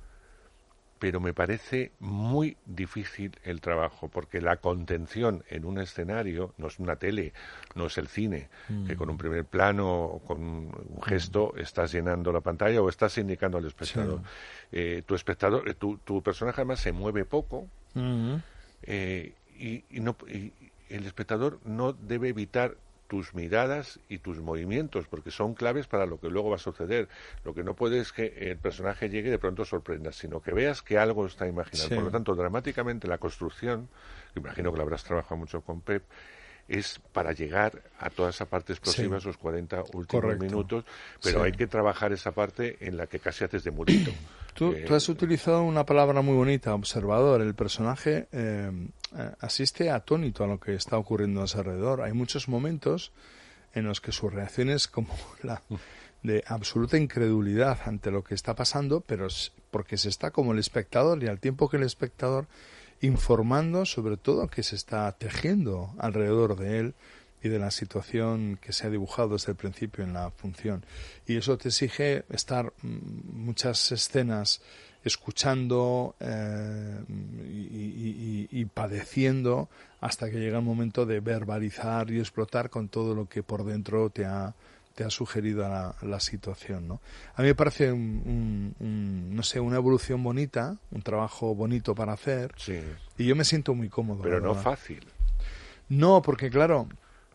pero me parece muy difícil el trabajo, porque la contención en un escenario no es una tele, no es el cine, mm. que con un primer plano o con un gesto mm. estás llenando la pantalla o estás indicando al espectador. Sí. Eh, tu espectador, eh, tu, tu personaje además se mueve poco, mm. eh, y, y no... Y, el espectador no debe evitar tus miradas y tus movimientos, porque son claves para lo que luego va a suceder. Lo que no puede es que el personaje llegue y de pronto sorprenda, sino que veas que algo está imaginando. Sí. Por lo tanto, dramáticamente la construcción, imagino que la habrás trabajado mucho con Pep, es para llegar a toda esa parte explosiva, sí. esos cuarenta últimos Correcto. minutos, pero sí. hay que trabajar esa parte en la que casi haces de murito. Tú, eh, tú has utilizado una palabra muy bonita, observador. El personaje eh, asiste atónito a lo que está ocurriendo a su alrededor. Hay muchos momentos en los que su reacción es como la de absoluta incredulidad ante lo que está pasando, pero porque se está como el espectador, y al tiempo que el espectador informando sobre todo que se está tejiendo alrededor de él y de la situación que se ha dibujado desde el principio en la función. Y eso te exige estar muchas escenas escuchando eh, y, y, y padeciendo hasta que llega el momento de verbalizar y explotar con todo lo que por dentro te ha te ha sugerido la, la situación, ¿no? A mí me parece un, un, un, no sé, una evolución bonita, un trabajo bonito para hacer, sí. y yo me siento muy cómodo. Pero no fácil. No, porque claro,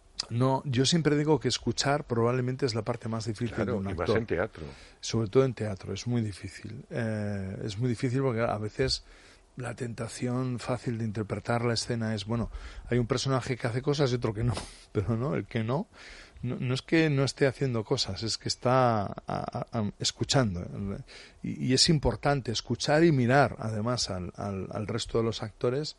no, yo siempre digo que escuchar probablemente es la parte más difícil claro, de un actor. Y más en teatro. Sobre todo en teatro, es muy difícil. Eh, es muy difícil porque a veces la tentación fácil de interpretar la escena es, bueno, hay un personaje que hace cosas y otro que no, pero no, el que no, no, no es que no esté haciendo cosas, es que está a, a, a, escuchando. Y, y es importante escuchar y mirar, además, al, al, al resto de los actores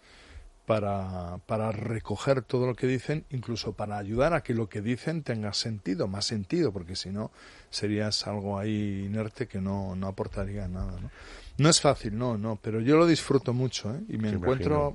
para, para recoger todo lo que dicen, incluso para ayudar a que lo que dicen tenga sentido, más sentido, porque si no serías algo ahí inerte que no, no aportaría nada, ¿no? No es fácil, no, no, pero yo lo disfruto mucho, ¿eh? Y me sí, encuentro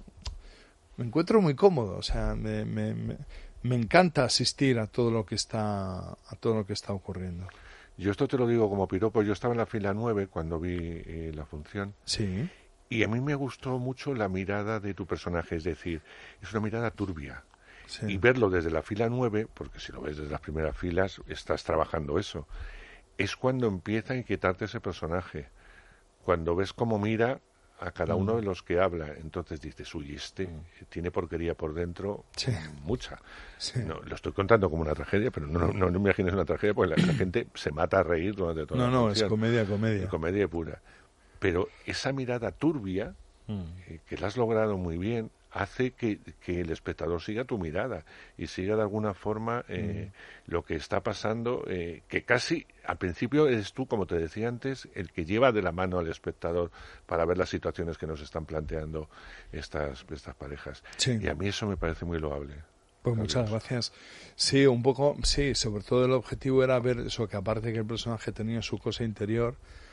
me encuentro muy cómodo, o sea, me, me, me, me encanta asistir a todo lo que está a todo lo que está ocurriendo. Yo esto te lo digo como piropo, yo estaba en la fila nueve cuando vi eh, la función. Sí. Y a mí me gustó mucho la mirada de tu personaje, es decir, es una mirada turbia. Sí. Y verlo desde la fila nueve, porque si lo ves desde las primeras filas, estás trabajando eso. Es cuando empieza a inquietarte ese personaje. Cuando ves cómo mira a cada uno de los que habla, entonces dices, uy, este tiene porquería por dentro, sí. mucha. Sí. No, lo estoy contando como una tragedia, pero no, no, no, no me imagines una tragedia, porque la, la gente se mata a reír durante toda no, la No, no, función. es comedia, comedia. Es comedia pura. Pero esa mirada turbia, mm. eh, que la has logrado muy bien, hace que, que el espectador siga tu mirada y siga de alguna forma eh, mm. lo que está pasando, eh, que casi al principio eres tú, como te decía antes, el que lleva de la mano al espectador para ver las situaciones que nos están planteando estas, estas parejas. Sí. Y a mí eso me parece muy loable. Pues Adiós. Muchas gracias. Sí, un poco, sí, sobre todo el objetivo era ver eso, que aparte que el personaje tenía su cosa interior,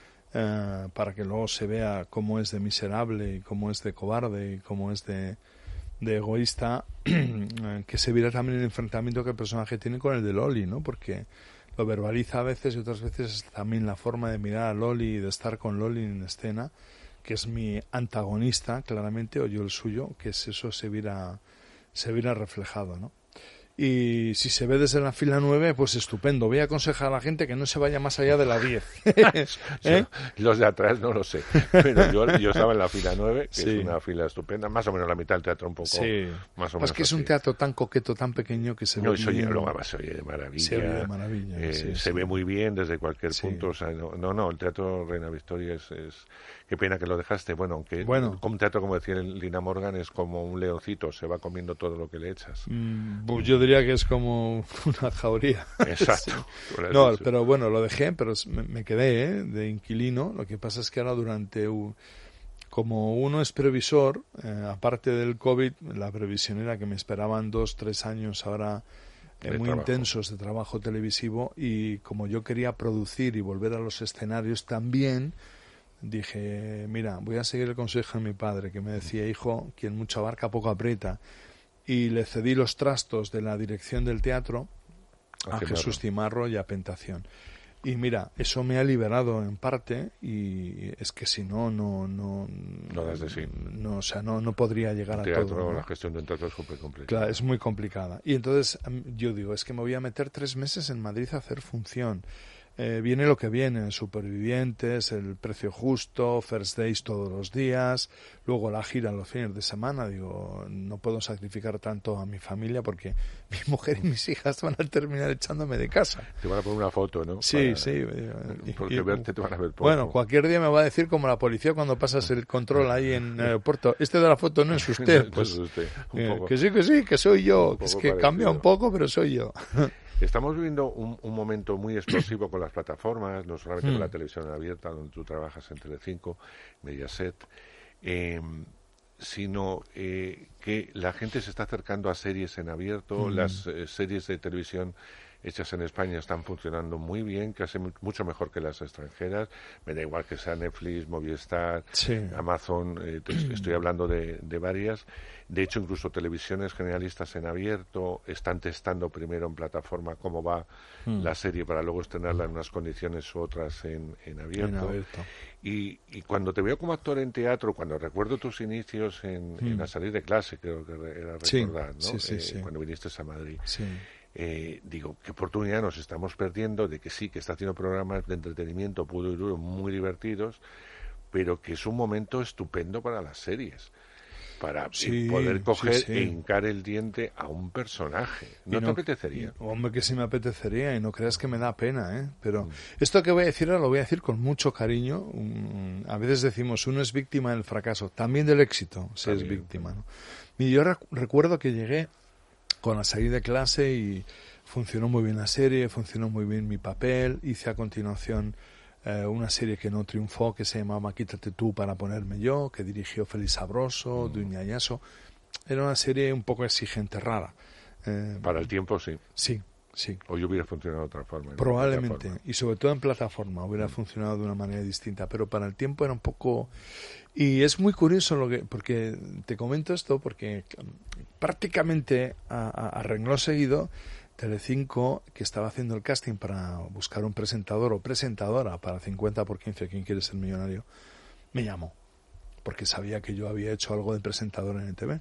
Uh, para que luego se vea cómo es de miserable y cómo es de cobarde y cómo es de, de egoísta, que se viera también el enfrentamiento que el personaje tiene con el de Loli, ¿no? Porque lo verbaliza a veces y otras veces es también la forma de mirar a Loli y de estar con Loli en escena, que es mi antagonista, claramente, o yo el suyo, que es eso se viera, se viera reflejado, ¿no? Y si se ve desde la fila nueve, pues estupendo. Voy a aconsejar a la gente que no se vaya más allá de la diez. ¿Eh? Los de atrás no lo sé, pero yo, yo estaba en la fila nueve, que sí. es una fila estupenda, más o menos la mitad del teatro, un poco sí. más o menos. Es que así. Es un teatro tan coqueto, tan pequeño que se ve no, muy se oye, bien. Luego se oye de maravilla. Se oye de maravilla. Eh, sí, se sí. ve muy bien desde cualquier sí. punto. O sea, no, no, no, el Teatro Reina Victoria es... es... Qué pena que lo dejaste. Bueno, aunque bueno. un teatro, como decía Lina Morgan, es como un leoncito, se va comiendo todo lo que le echas. Mm, pues yo diría que es como una jauría. Exacto. sí. No, dicho. Pero bueno, lo dejé, pero me, me quedé ¿eh? de inquilino. Lo que pasa es que ahora durante... Un, como uno es previsor, eh, aparte del COVID, la previsión era que me esperaban dos, tres años ahora eh, muy trabajo. intensos de trabajo televisivo, y como yo quería producir y volver a los escenarios también, dije, mira, voy a seguir el consejo de mi padre, que me decía, hijo, quien mucho abarca poco aprieta, y le cedí los trastos de la dirección del teatro a, a Jesús Cimarro y a Pentación. Y mira, eso me ha liberado en parte, y es que si no, no, no, no das de sí. No, o sea, no, no podría llegar teatro, a todo. ¿no? La gestión de un teatro es súper complicada. Claro, es muy complicada. Y entonces yo digo, es que me voy a meter tres meses en Madrid a hacer función. eh, viene lo que viene, Supervivientes, El precio justo, First Days todos los días, luego la gira los fines de semana. Digo, no puedo sacrificar tanto a mi familia porque mi mujer y mis hijas van a terminar echándome de casa. Te van a poner una foto, ¿no? Sí, Para, sí. Porque y, verte te van a ver poco. Bueno, cualquier día me va a decir como la policía cuando pasas el control ahí en el aeropuerto, este de la foto no es usted. Pues, no es usted. Un eh, poco. Que sí, que sí, que soy yo. Es que parecido. Cambia un poco, pero soy yo. Estamos viviendo un, un momento muy explosivo con las plataformas, no solamente Mm. con la televisión abierta, donde tú trabajas en Telecinco, Mediaset, eh, sino eh, que la gente se está acercando a series en abierto, Mm. las eh, series de televisión hechas en España están funcionando muy bien, casi mu- mucho mejor que las extranjeras. Me da igual que sea Netflix, Movistar, Sí. Amazon, eh, te- estoy hablando de, de varias. De hecho, incluso televisiones generalistas en abierto están testando primero en plataforma cómo va Mm. la serie para luego estrenarla en unas condiciones u otras en, en abierto. En abierto. Y, y cuando te veo como actor en teatro, cuando recuerdo tus inicios en, Mm. en La salir de clase, creo que re- era Sí, recordar, ¿no? sí, sí, Eh, sí. Cuando viniste a Madrid. Sí. Eh, digo, qué oportunidad nos estamos perdiendo de que sí, que está haciendo programas de entretenimiento puro y duro, muy divertidos, pero que es un momento estupendo para las series, para Sí, poder coger sí, sí. e hincar el diente a un personaje. ¿No, Y te apetecería? y- hombre, que sí me apetecería y no creas que me da pena, ¿eh? Pero Mm. esto que voy a decir ahora lo voy a decir con mucho cariño. Mm, a veces decimos, uno es víctima del fracaso, también del éxito se es También, víctima, ¿no? Y yo rec- recuerdo que llegué con la salida de clase y funcionó muy bien la serie, funcionó muy bien mi papel. Hice a continuación eh, una serie que no triunfó, que se llamaba Quítate tú para ponerme yo, que dirigió Félix Sabroso, mm. Duña Ayaso. Era una serie un poco exigente, rara. Eh, Para el tiempo, sí. Sí, sí. Hoy hubiera funcionado de otra forma. ¿no? Probablemente, De otra y sobre todo en plataforma, hubiera mm. funcionado de una manera distinta, pero para el tiempo era un poco... Y es muy curioso lo que, porque te comento esto, porque prácticamente a, a, a renglón seguido, Telecinco, que estaba haciendo el casting para buscar un presentador o presentadora para cincuenta por quince, ¿Quién quiere ser millonario?, me llamó, porque sabía que yo había hecho algo de presentador en E T V.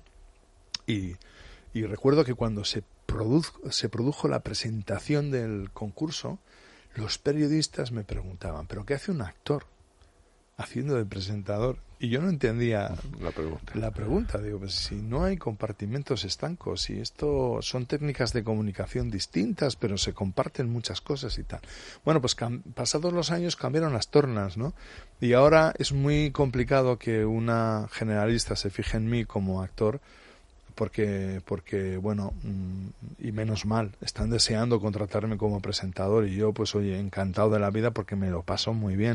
Y, y recuerdo que cuando se, produjo, se produjo la presentación del concurso, los periodistas me preguntaban, ¿pero qué hace un actor haciendo de presentador? Y yo no entendía la pregunta. La pregunta, digo, pues si no hay compartimentos estancos, si esto son técnicas de comunicación distintas, pero se comparten muchas cosas y tal. Bueno, pues pasados los años cambiaron las tornas, ¿no? Y ahora es muy complicado que una generalista se fije en mí como actor, porque, porque bueno, y menos mal, están deseando contratarme como presentador y yo, pues oye, encantado de la vida porque me lo paso muy bien.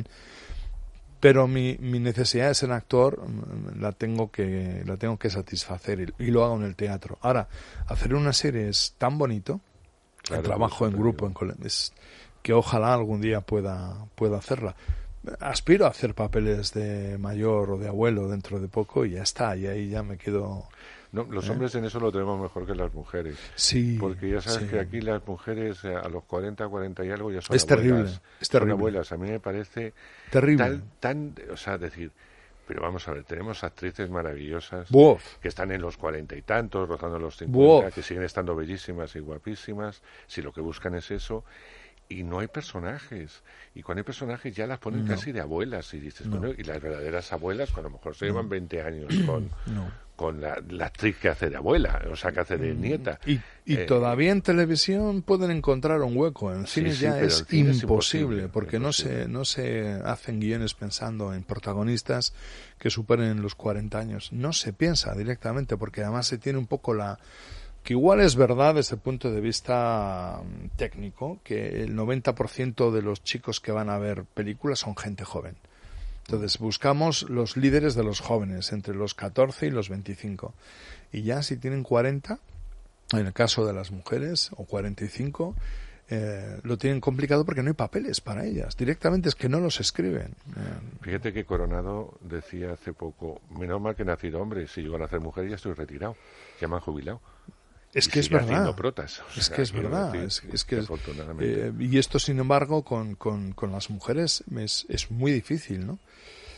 Pero mi, mi necesidad de ser actor la tengo que la tengo que satisfacer y, y lo hago en el teatro. Ahora, hacer una serie es tan bonito, claro, el trabajo en grupo, en cole, es que ojalá algún día pueda pueda hacerla. Aspiro a hacer papeles de mayor o de abuelo dentro de poco y ya está, y ahí ya me quedo... No, los ¿Eh? hombres en eso lo tenemos mejor que las mujeres. Sí. Porque ya sabes sí. que aquí las mujeres a los cuarenta, cuarenta y algo ya son es abuelas. Terrible, es terrible. Son abuelas. A mí me parece terrible. Tan, tan, o sea, decir, pero vamos a ver, tenemos actrices maravillosas Buff. que están en los cuarenta y tantos, rozando los cincuenta, Buff. que siguen estando bellísimas y guapísimas, si lo que buscan es eso. Y no hay personajes. Y cuando hay personajes ya las ponen no. casi de abuelas. Y dices, no. bueno, y las verdaderas abuelas, que a lo mejor se llevan no. veinte años con, no. con la, la actriz que hace de abuela, o sea, que hace de nieta. Y, y eh, todavía en televisión pueden encontrar un hueco. En cine sí, ya sí, es, cine imposible, es imposible, porque imposible. no se, no se hacen guiones pensando en protagonistas que superen los cuarenta años. No se piensa directamente, porque además se tiene un poco la... que igual es verdad desde el punto de vista técnico, que el noventa por ciento de los chicos que van a ver películas son gente joven. Entonces buscamos los líderes de los jóvenes, entre los catorce y los veinticinco. Y ya si tienen cuarenta, en el caso de las mujeres, o cuarenta y cinco, eh, lo tienen complicado porque no hay papeles para ellas. Directamente es que no los escriben. Fíjate que Coronado decía hace poco, menos mal que he nacido hombre, si llego a nacer mujer ya estoy retirado, ya me han jubilado. Es que es verdad. Protas, o sea, es que es verdad. Decir, es, es que, que afortunadamente. Eh, y esto, sin embargo, con, con, con las mujeres es, es muy difícil, ¿no?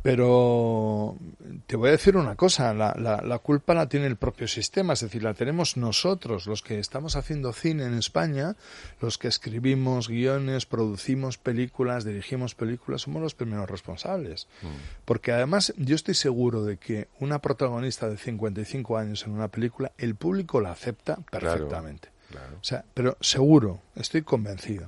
Pero te voy a decir una cosa, la, la, la culpa la tiene el propio sistema, es decir, la tenemos nosotros, los que estamos haciendo cine en España, los que escribimos guiones, producimos películas, dirigimos películas, somos los primeros responsables. Mm. Porque además yo estoy seguro de que una protagonista de cincuenta y cinco años en una película, el público la acepta perfectamente. Claro, claro. O sea, pero seguro, estoy convencido.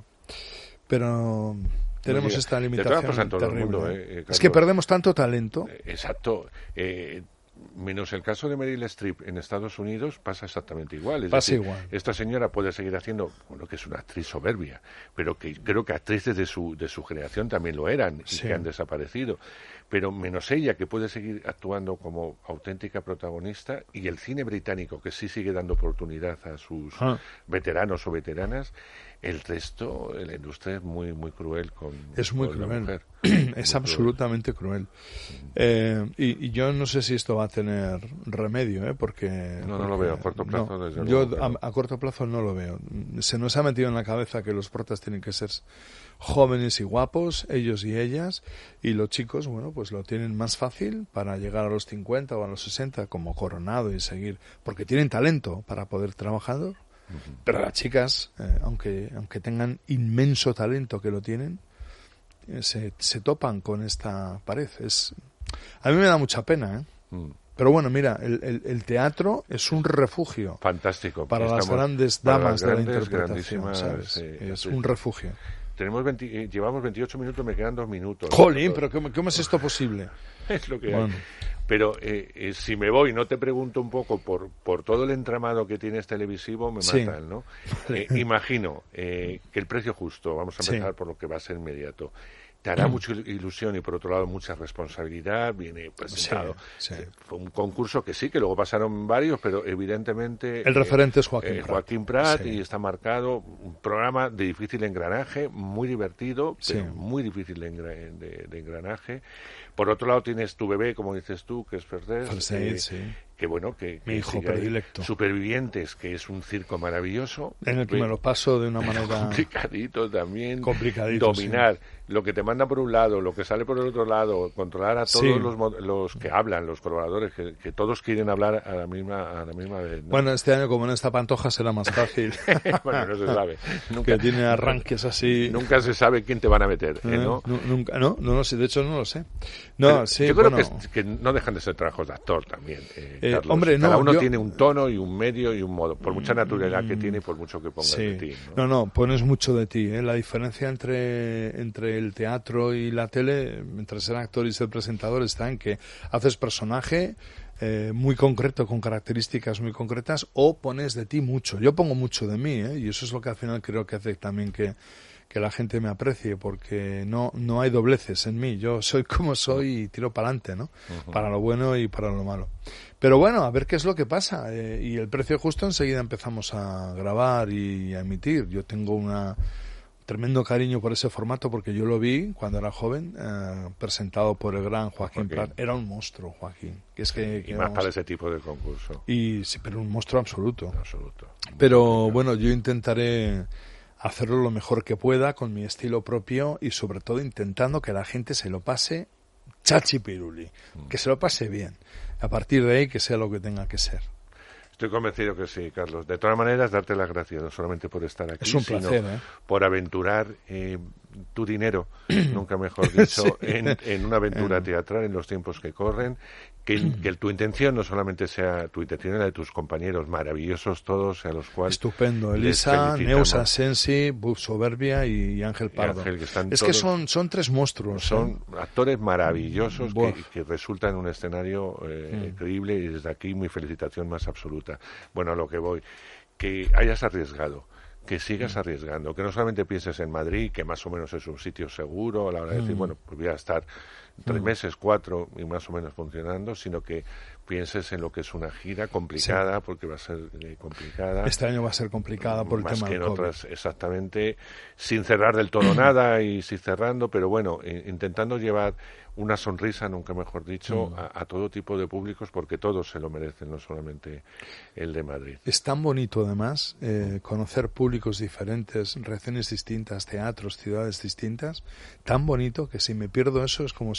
Pero... tenemos no, esta limitación terrible. Mundo, eh, es que perdemos tanto talento. Exacto. Eh, menos el caso de Meryl Streep en Estados Unidos pasa exactamente igual. Es pasa decir, igual. Esta señora puede seguir haciendo, bueno, que es una actriz soberbia, pero que creo que actrices de su de su generación también lo eran y sí. que han desaparecido. Pero menos ella, que puede seguir actuando como auténtica protagonista, y el cine británico, que sí sigue dando oportunidad a sus ah. veteranos o veteranas, el resto, la industria es muy muy cruel con es muy con cruel la mujer. Es muy absolutamente cruel, cruel. Eh, y, y yo no sé si esto va a tener remedio, ¿eh? porque no porque, no lo veo a corto plazo. No, desde yo luego, a, a corto plazo no lo veo. Se nos ha metido en la cabeza que los protas tienen que ser jóvenes y guapos, ellos y ellas, y los chicos, bueno, pues lo tienen más fácil para llegar a los cincuenta o a los sesenta como Coronado y seguir, porque tienen talento para poder trabajar. Pero las chicas, eh, aunque aunque tengan inmenso talento, que lo tienen, eh, se, se topan con esta pared. Es, a mí me da mucha pena, ¿eh? Mm. Pero bueno, mira, el, el, el teatro es un refugio. Fantástico. Para Estamos, las grandes damas para las de grandes, la interpretación, ¿sabes? Eh, es sí. un refugio. Tenemos veinte, eh, llevamos veintiocho minutos, me quedan dos minutos. Jolín, pero ¿cómo, cómo es esto posible? Es lo que bueno. hay. Pero eh, eh, si me voy, no te pregunto un poco por por todo el entramado que tienes televisivo, me sí. matan, ¿no? Eh, imagino eh, que el precio justo, vamos a empezar sí. por lo que va a ser inmediato, te hará mucha ilusión y por otro lado mucha responsabilidad. Viene presentado. Sí, sí. Fue un concurso que sí, que luego pasaron varios, pero evidentemente... El eh, referente es Joaquín eh, Prat. Joaquín Prat sí. y está marcado un programa de difícil engranaje, muy divertido, pero sí. muy difícil de, engra de, de engranaje. Por otro lado tienes tu bebé, como dices tú, que es Ferdes. Eh, sí. Que bueno, que, que mi hijo predilecto. Supervivientes, que es un circo maravilloso. En el que me lo paso de una manera... complicadito también. Complicadito, Dominar sí. lo que te mandan por un lado, lo que sale por el otro lado, controlar a todos sí. los, los que hablan, los colaboradores, que, que todos quieren hablar a la misma, a la misma vez, ¿no? Bueno, este año, como no está Pantoja, será más fácil. Bueno, no se sabe. Nunca, que tiene arranques así... Nunca se sabe quién te van a meter, ¿eh, ¿no? no nunca, no, no lo sé, de hecho no lo sé. No, Pero sí, yo creo bueno... que, que no dejan de ser trabajos de actor también, eh, eh, Carlos. Hombre, Cada no, uno yo... tiene un tono y un medio y un modo, por mucha naturalidad que tiene y por mucho que pongas sí. de ti, ¿no? no, no, pones mucho de ti, ¿eh? La diferencia entre, entre el teatro y la tele, entre ser actor y ser presentador, está en que haces personaje eh, muy concreto, con características muy concretas, o pones de ti mucho. Yo pongo mucho de mí, ¿eh? Y eso es lo que al final creo que hace también que que la gente me aprecie, porque no no hay dobleces en mí. Yo soy como soy y tiro para adelante, ¿no? Uh-huh. Para lo bueno y para lo malo. Pero bueno, a ver qué es lo que pasa. Eh, y el precio justo enseguida empezamos a grabar y a emitir. Yo tengo una tremendo cariño por ese formato, porque yo lo vi cuando era joven, eh, presentado por el gran Joaquín, Joaquín Prat. Era un monstruo, Joaquín. Que es que, y que más vamos, para ese tipo de concurso. Y sí, pero un monstruo absoluto. absoluto. Pero bueno, yo intentaré hacerlo lo mejor que pueda con mi estilo propio y sobre todo intentando que la gente se lo pase chachi piruli, mm. que se lo pase bien. A partir de ahí que sea lo que tenga que ser. Estoy convencido que sí, Carlos. De todas maneras, darte las gracias, no solamente por estar aquí, es un placer, sino ¿eh? por aventurar eh, tu dinero, nunca mejor dicho, sí. en, en una aventura teatral en los tiempos que corren. Que, que tu intención no solamente sea tu intención, la de tus compañeros maravillosos todos, a los cuales... Estupendo. Elisa, Neusa Sensi, Buf Soberbia y Ángel Pardo. Y Ángel, que están es todos, que son, son tres monstruos. Son ¿eh? actores maravillosos que, que resultan en un escenario eh, mm. creíble, y desde aquí mi felicitación más absoluta. Bueno, a lo que voy, que hayas arriesgado, que sigas arriesgando, que no solamente pienses en Madrid, que más o menos es un sitio seguro a la hora de decir, mm. bueno, pues voy a estar tres meses, cuatro y más o menos funcionando, sino que pienses en lo que es una gira complicada, sí. porque va a ser eh, complicada. Este año va a ser complicada por el más tema que en del otras, COVID. Exactamente, sin cerrar del todo nada y sin cerrando, pero bueno, eh, intentando llevar una sonrisa, nunca mejor dicho, mm. a, a todo tipo de públicos, porque todos se lo merecen, no solamente el de Madrid. Es tan bonito, además, eh, conocer públicos diferentes, regiones distintas, teatros, ciudades distintas, tan bonito que si me pierdo eso es como si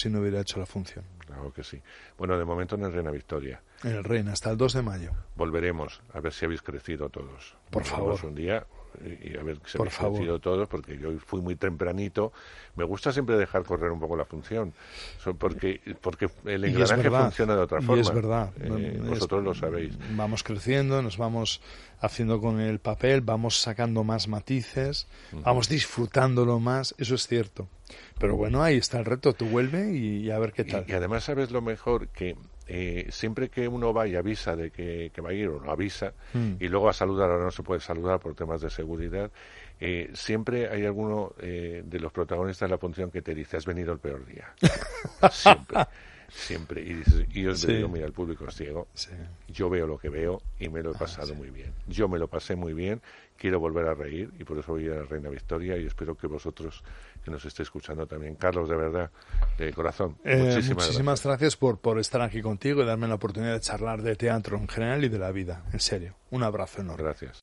si no hubiera hecho la función. Claro que sí. Bueno, de momento en el Reina Victoria. En el Reina, hasta el dos de mayo. Volveremos a ver si habéis crecido todos. Por favor. Un día y a ver si Por habéis favor. crecido todos, porque yo fui muy tempranito. Me gusta siempre dejar correr un poco la función, porque porque el engranaje funciona de otra forma. Y es verdad. Eh, es, vosotros lo sabéis. Vamos creciendo, nos vamos haciendo con el papel, vamos sacando más matices, uh-huh. vamos disfrutándolo más, eso es cierto. Pero bueno, ahí está el reto, tú vuelve y, y a ver qué tal. Y, y además sabes lo mejor, que eh, siempre que uno va y avisa de que, que va a ir, o no avisa, mm. y luego a saludar, ahora no se puede saludar por temas de seguridad, eh, siempre hay alguno eh, de los protagonistas de la función que te dice, has venido el peor día. Siempre. Siempre, y, dices, y yo te digo, mira, el público es ciego, sí. yo veo lo que veo y me lo he pasado ah, sí. muy bien. Yo me lo pasé muy bien, quiero volver a reír y por eso voy a la Reina Victoria y espero que vosotros que nos estéis escuchando también. Carlos, de verdad, de corazón, eh, muchísimas, muchísimas gracias, gracias por, por estar aquí contigo y darme la oportunidad de charlar de teatro en general y de la vida, en serio. Un abrazo enorme. Gracias.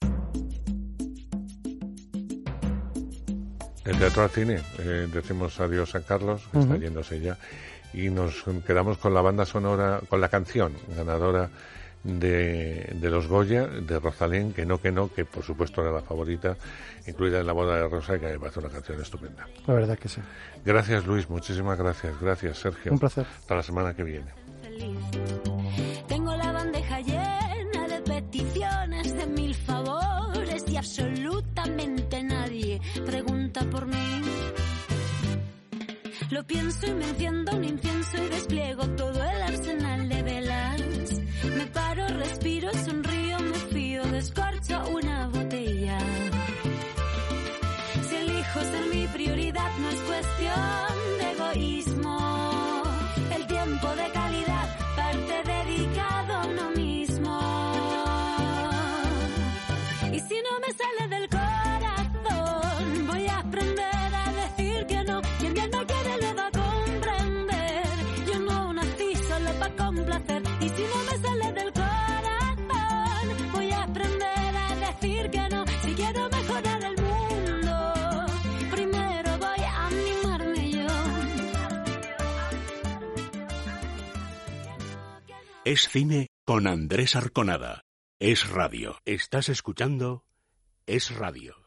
El teatro al cine, eh, decimos adiós a Carlos, que uh-huh. está yéndose ya. Y nos quedamos con la banda sonora, con la canción ganadora de, de los Goya, de Rosalén, que no, que no, que por supuesto era la favorita, incluida en La boda de Rosa, que me parece una canción estupenda. La verdad que sí. Gracias, Luis, muchísimas gracias. Gracias, Sergio. Un placer. Hasta la semana que viene. Tengo la bandeja llena de peticiones, de mil favores y absolutamente nadie pregunta por mí. Lo pienso y me enciendo un incienso y despliego todo el arsenal de velas. Me paro, respiro, sonrío, me fío, descorcho una botella. Si elijo ser mi prioridad no es cuestión de egoísmo. El tiempo de calidad parte dedicado a uno mismo. Y si no me sale del corazón, voy a aprender a decir que no. Quien bien no quiere lo va a comprender. Yo no nací solo para complacer. Y si no me sale del corazón, voy a aprender a decir que no. Si quiero mejorar el mundo, primero voy a animarme yo. Es cine con Andrés Arconada. Es radio. Estás escuchando Es Radio.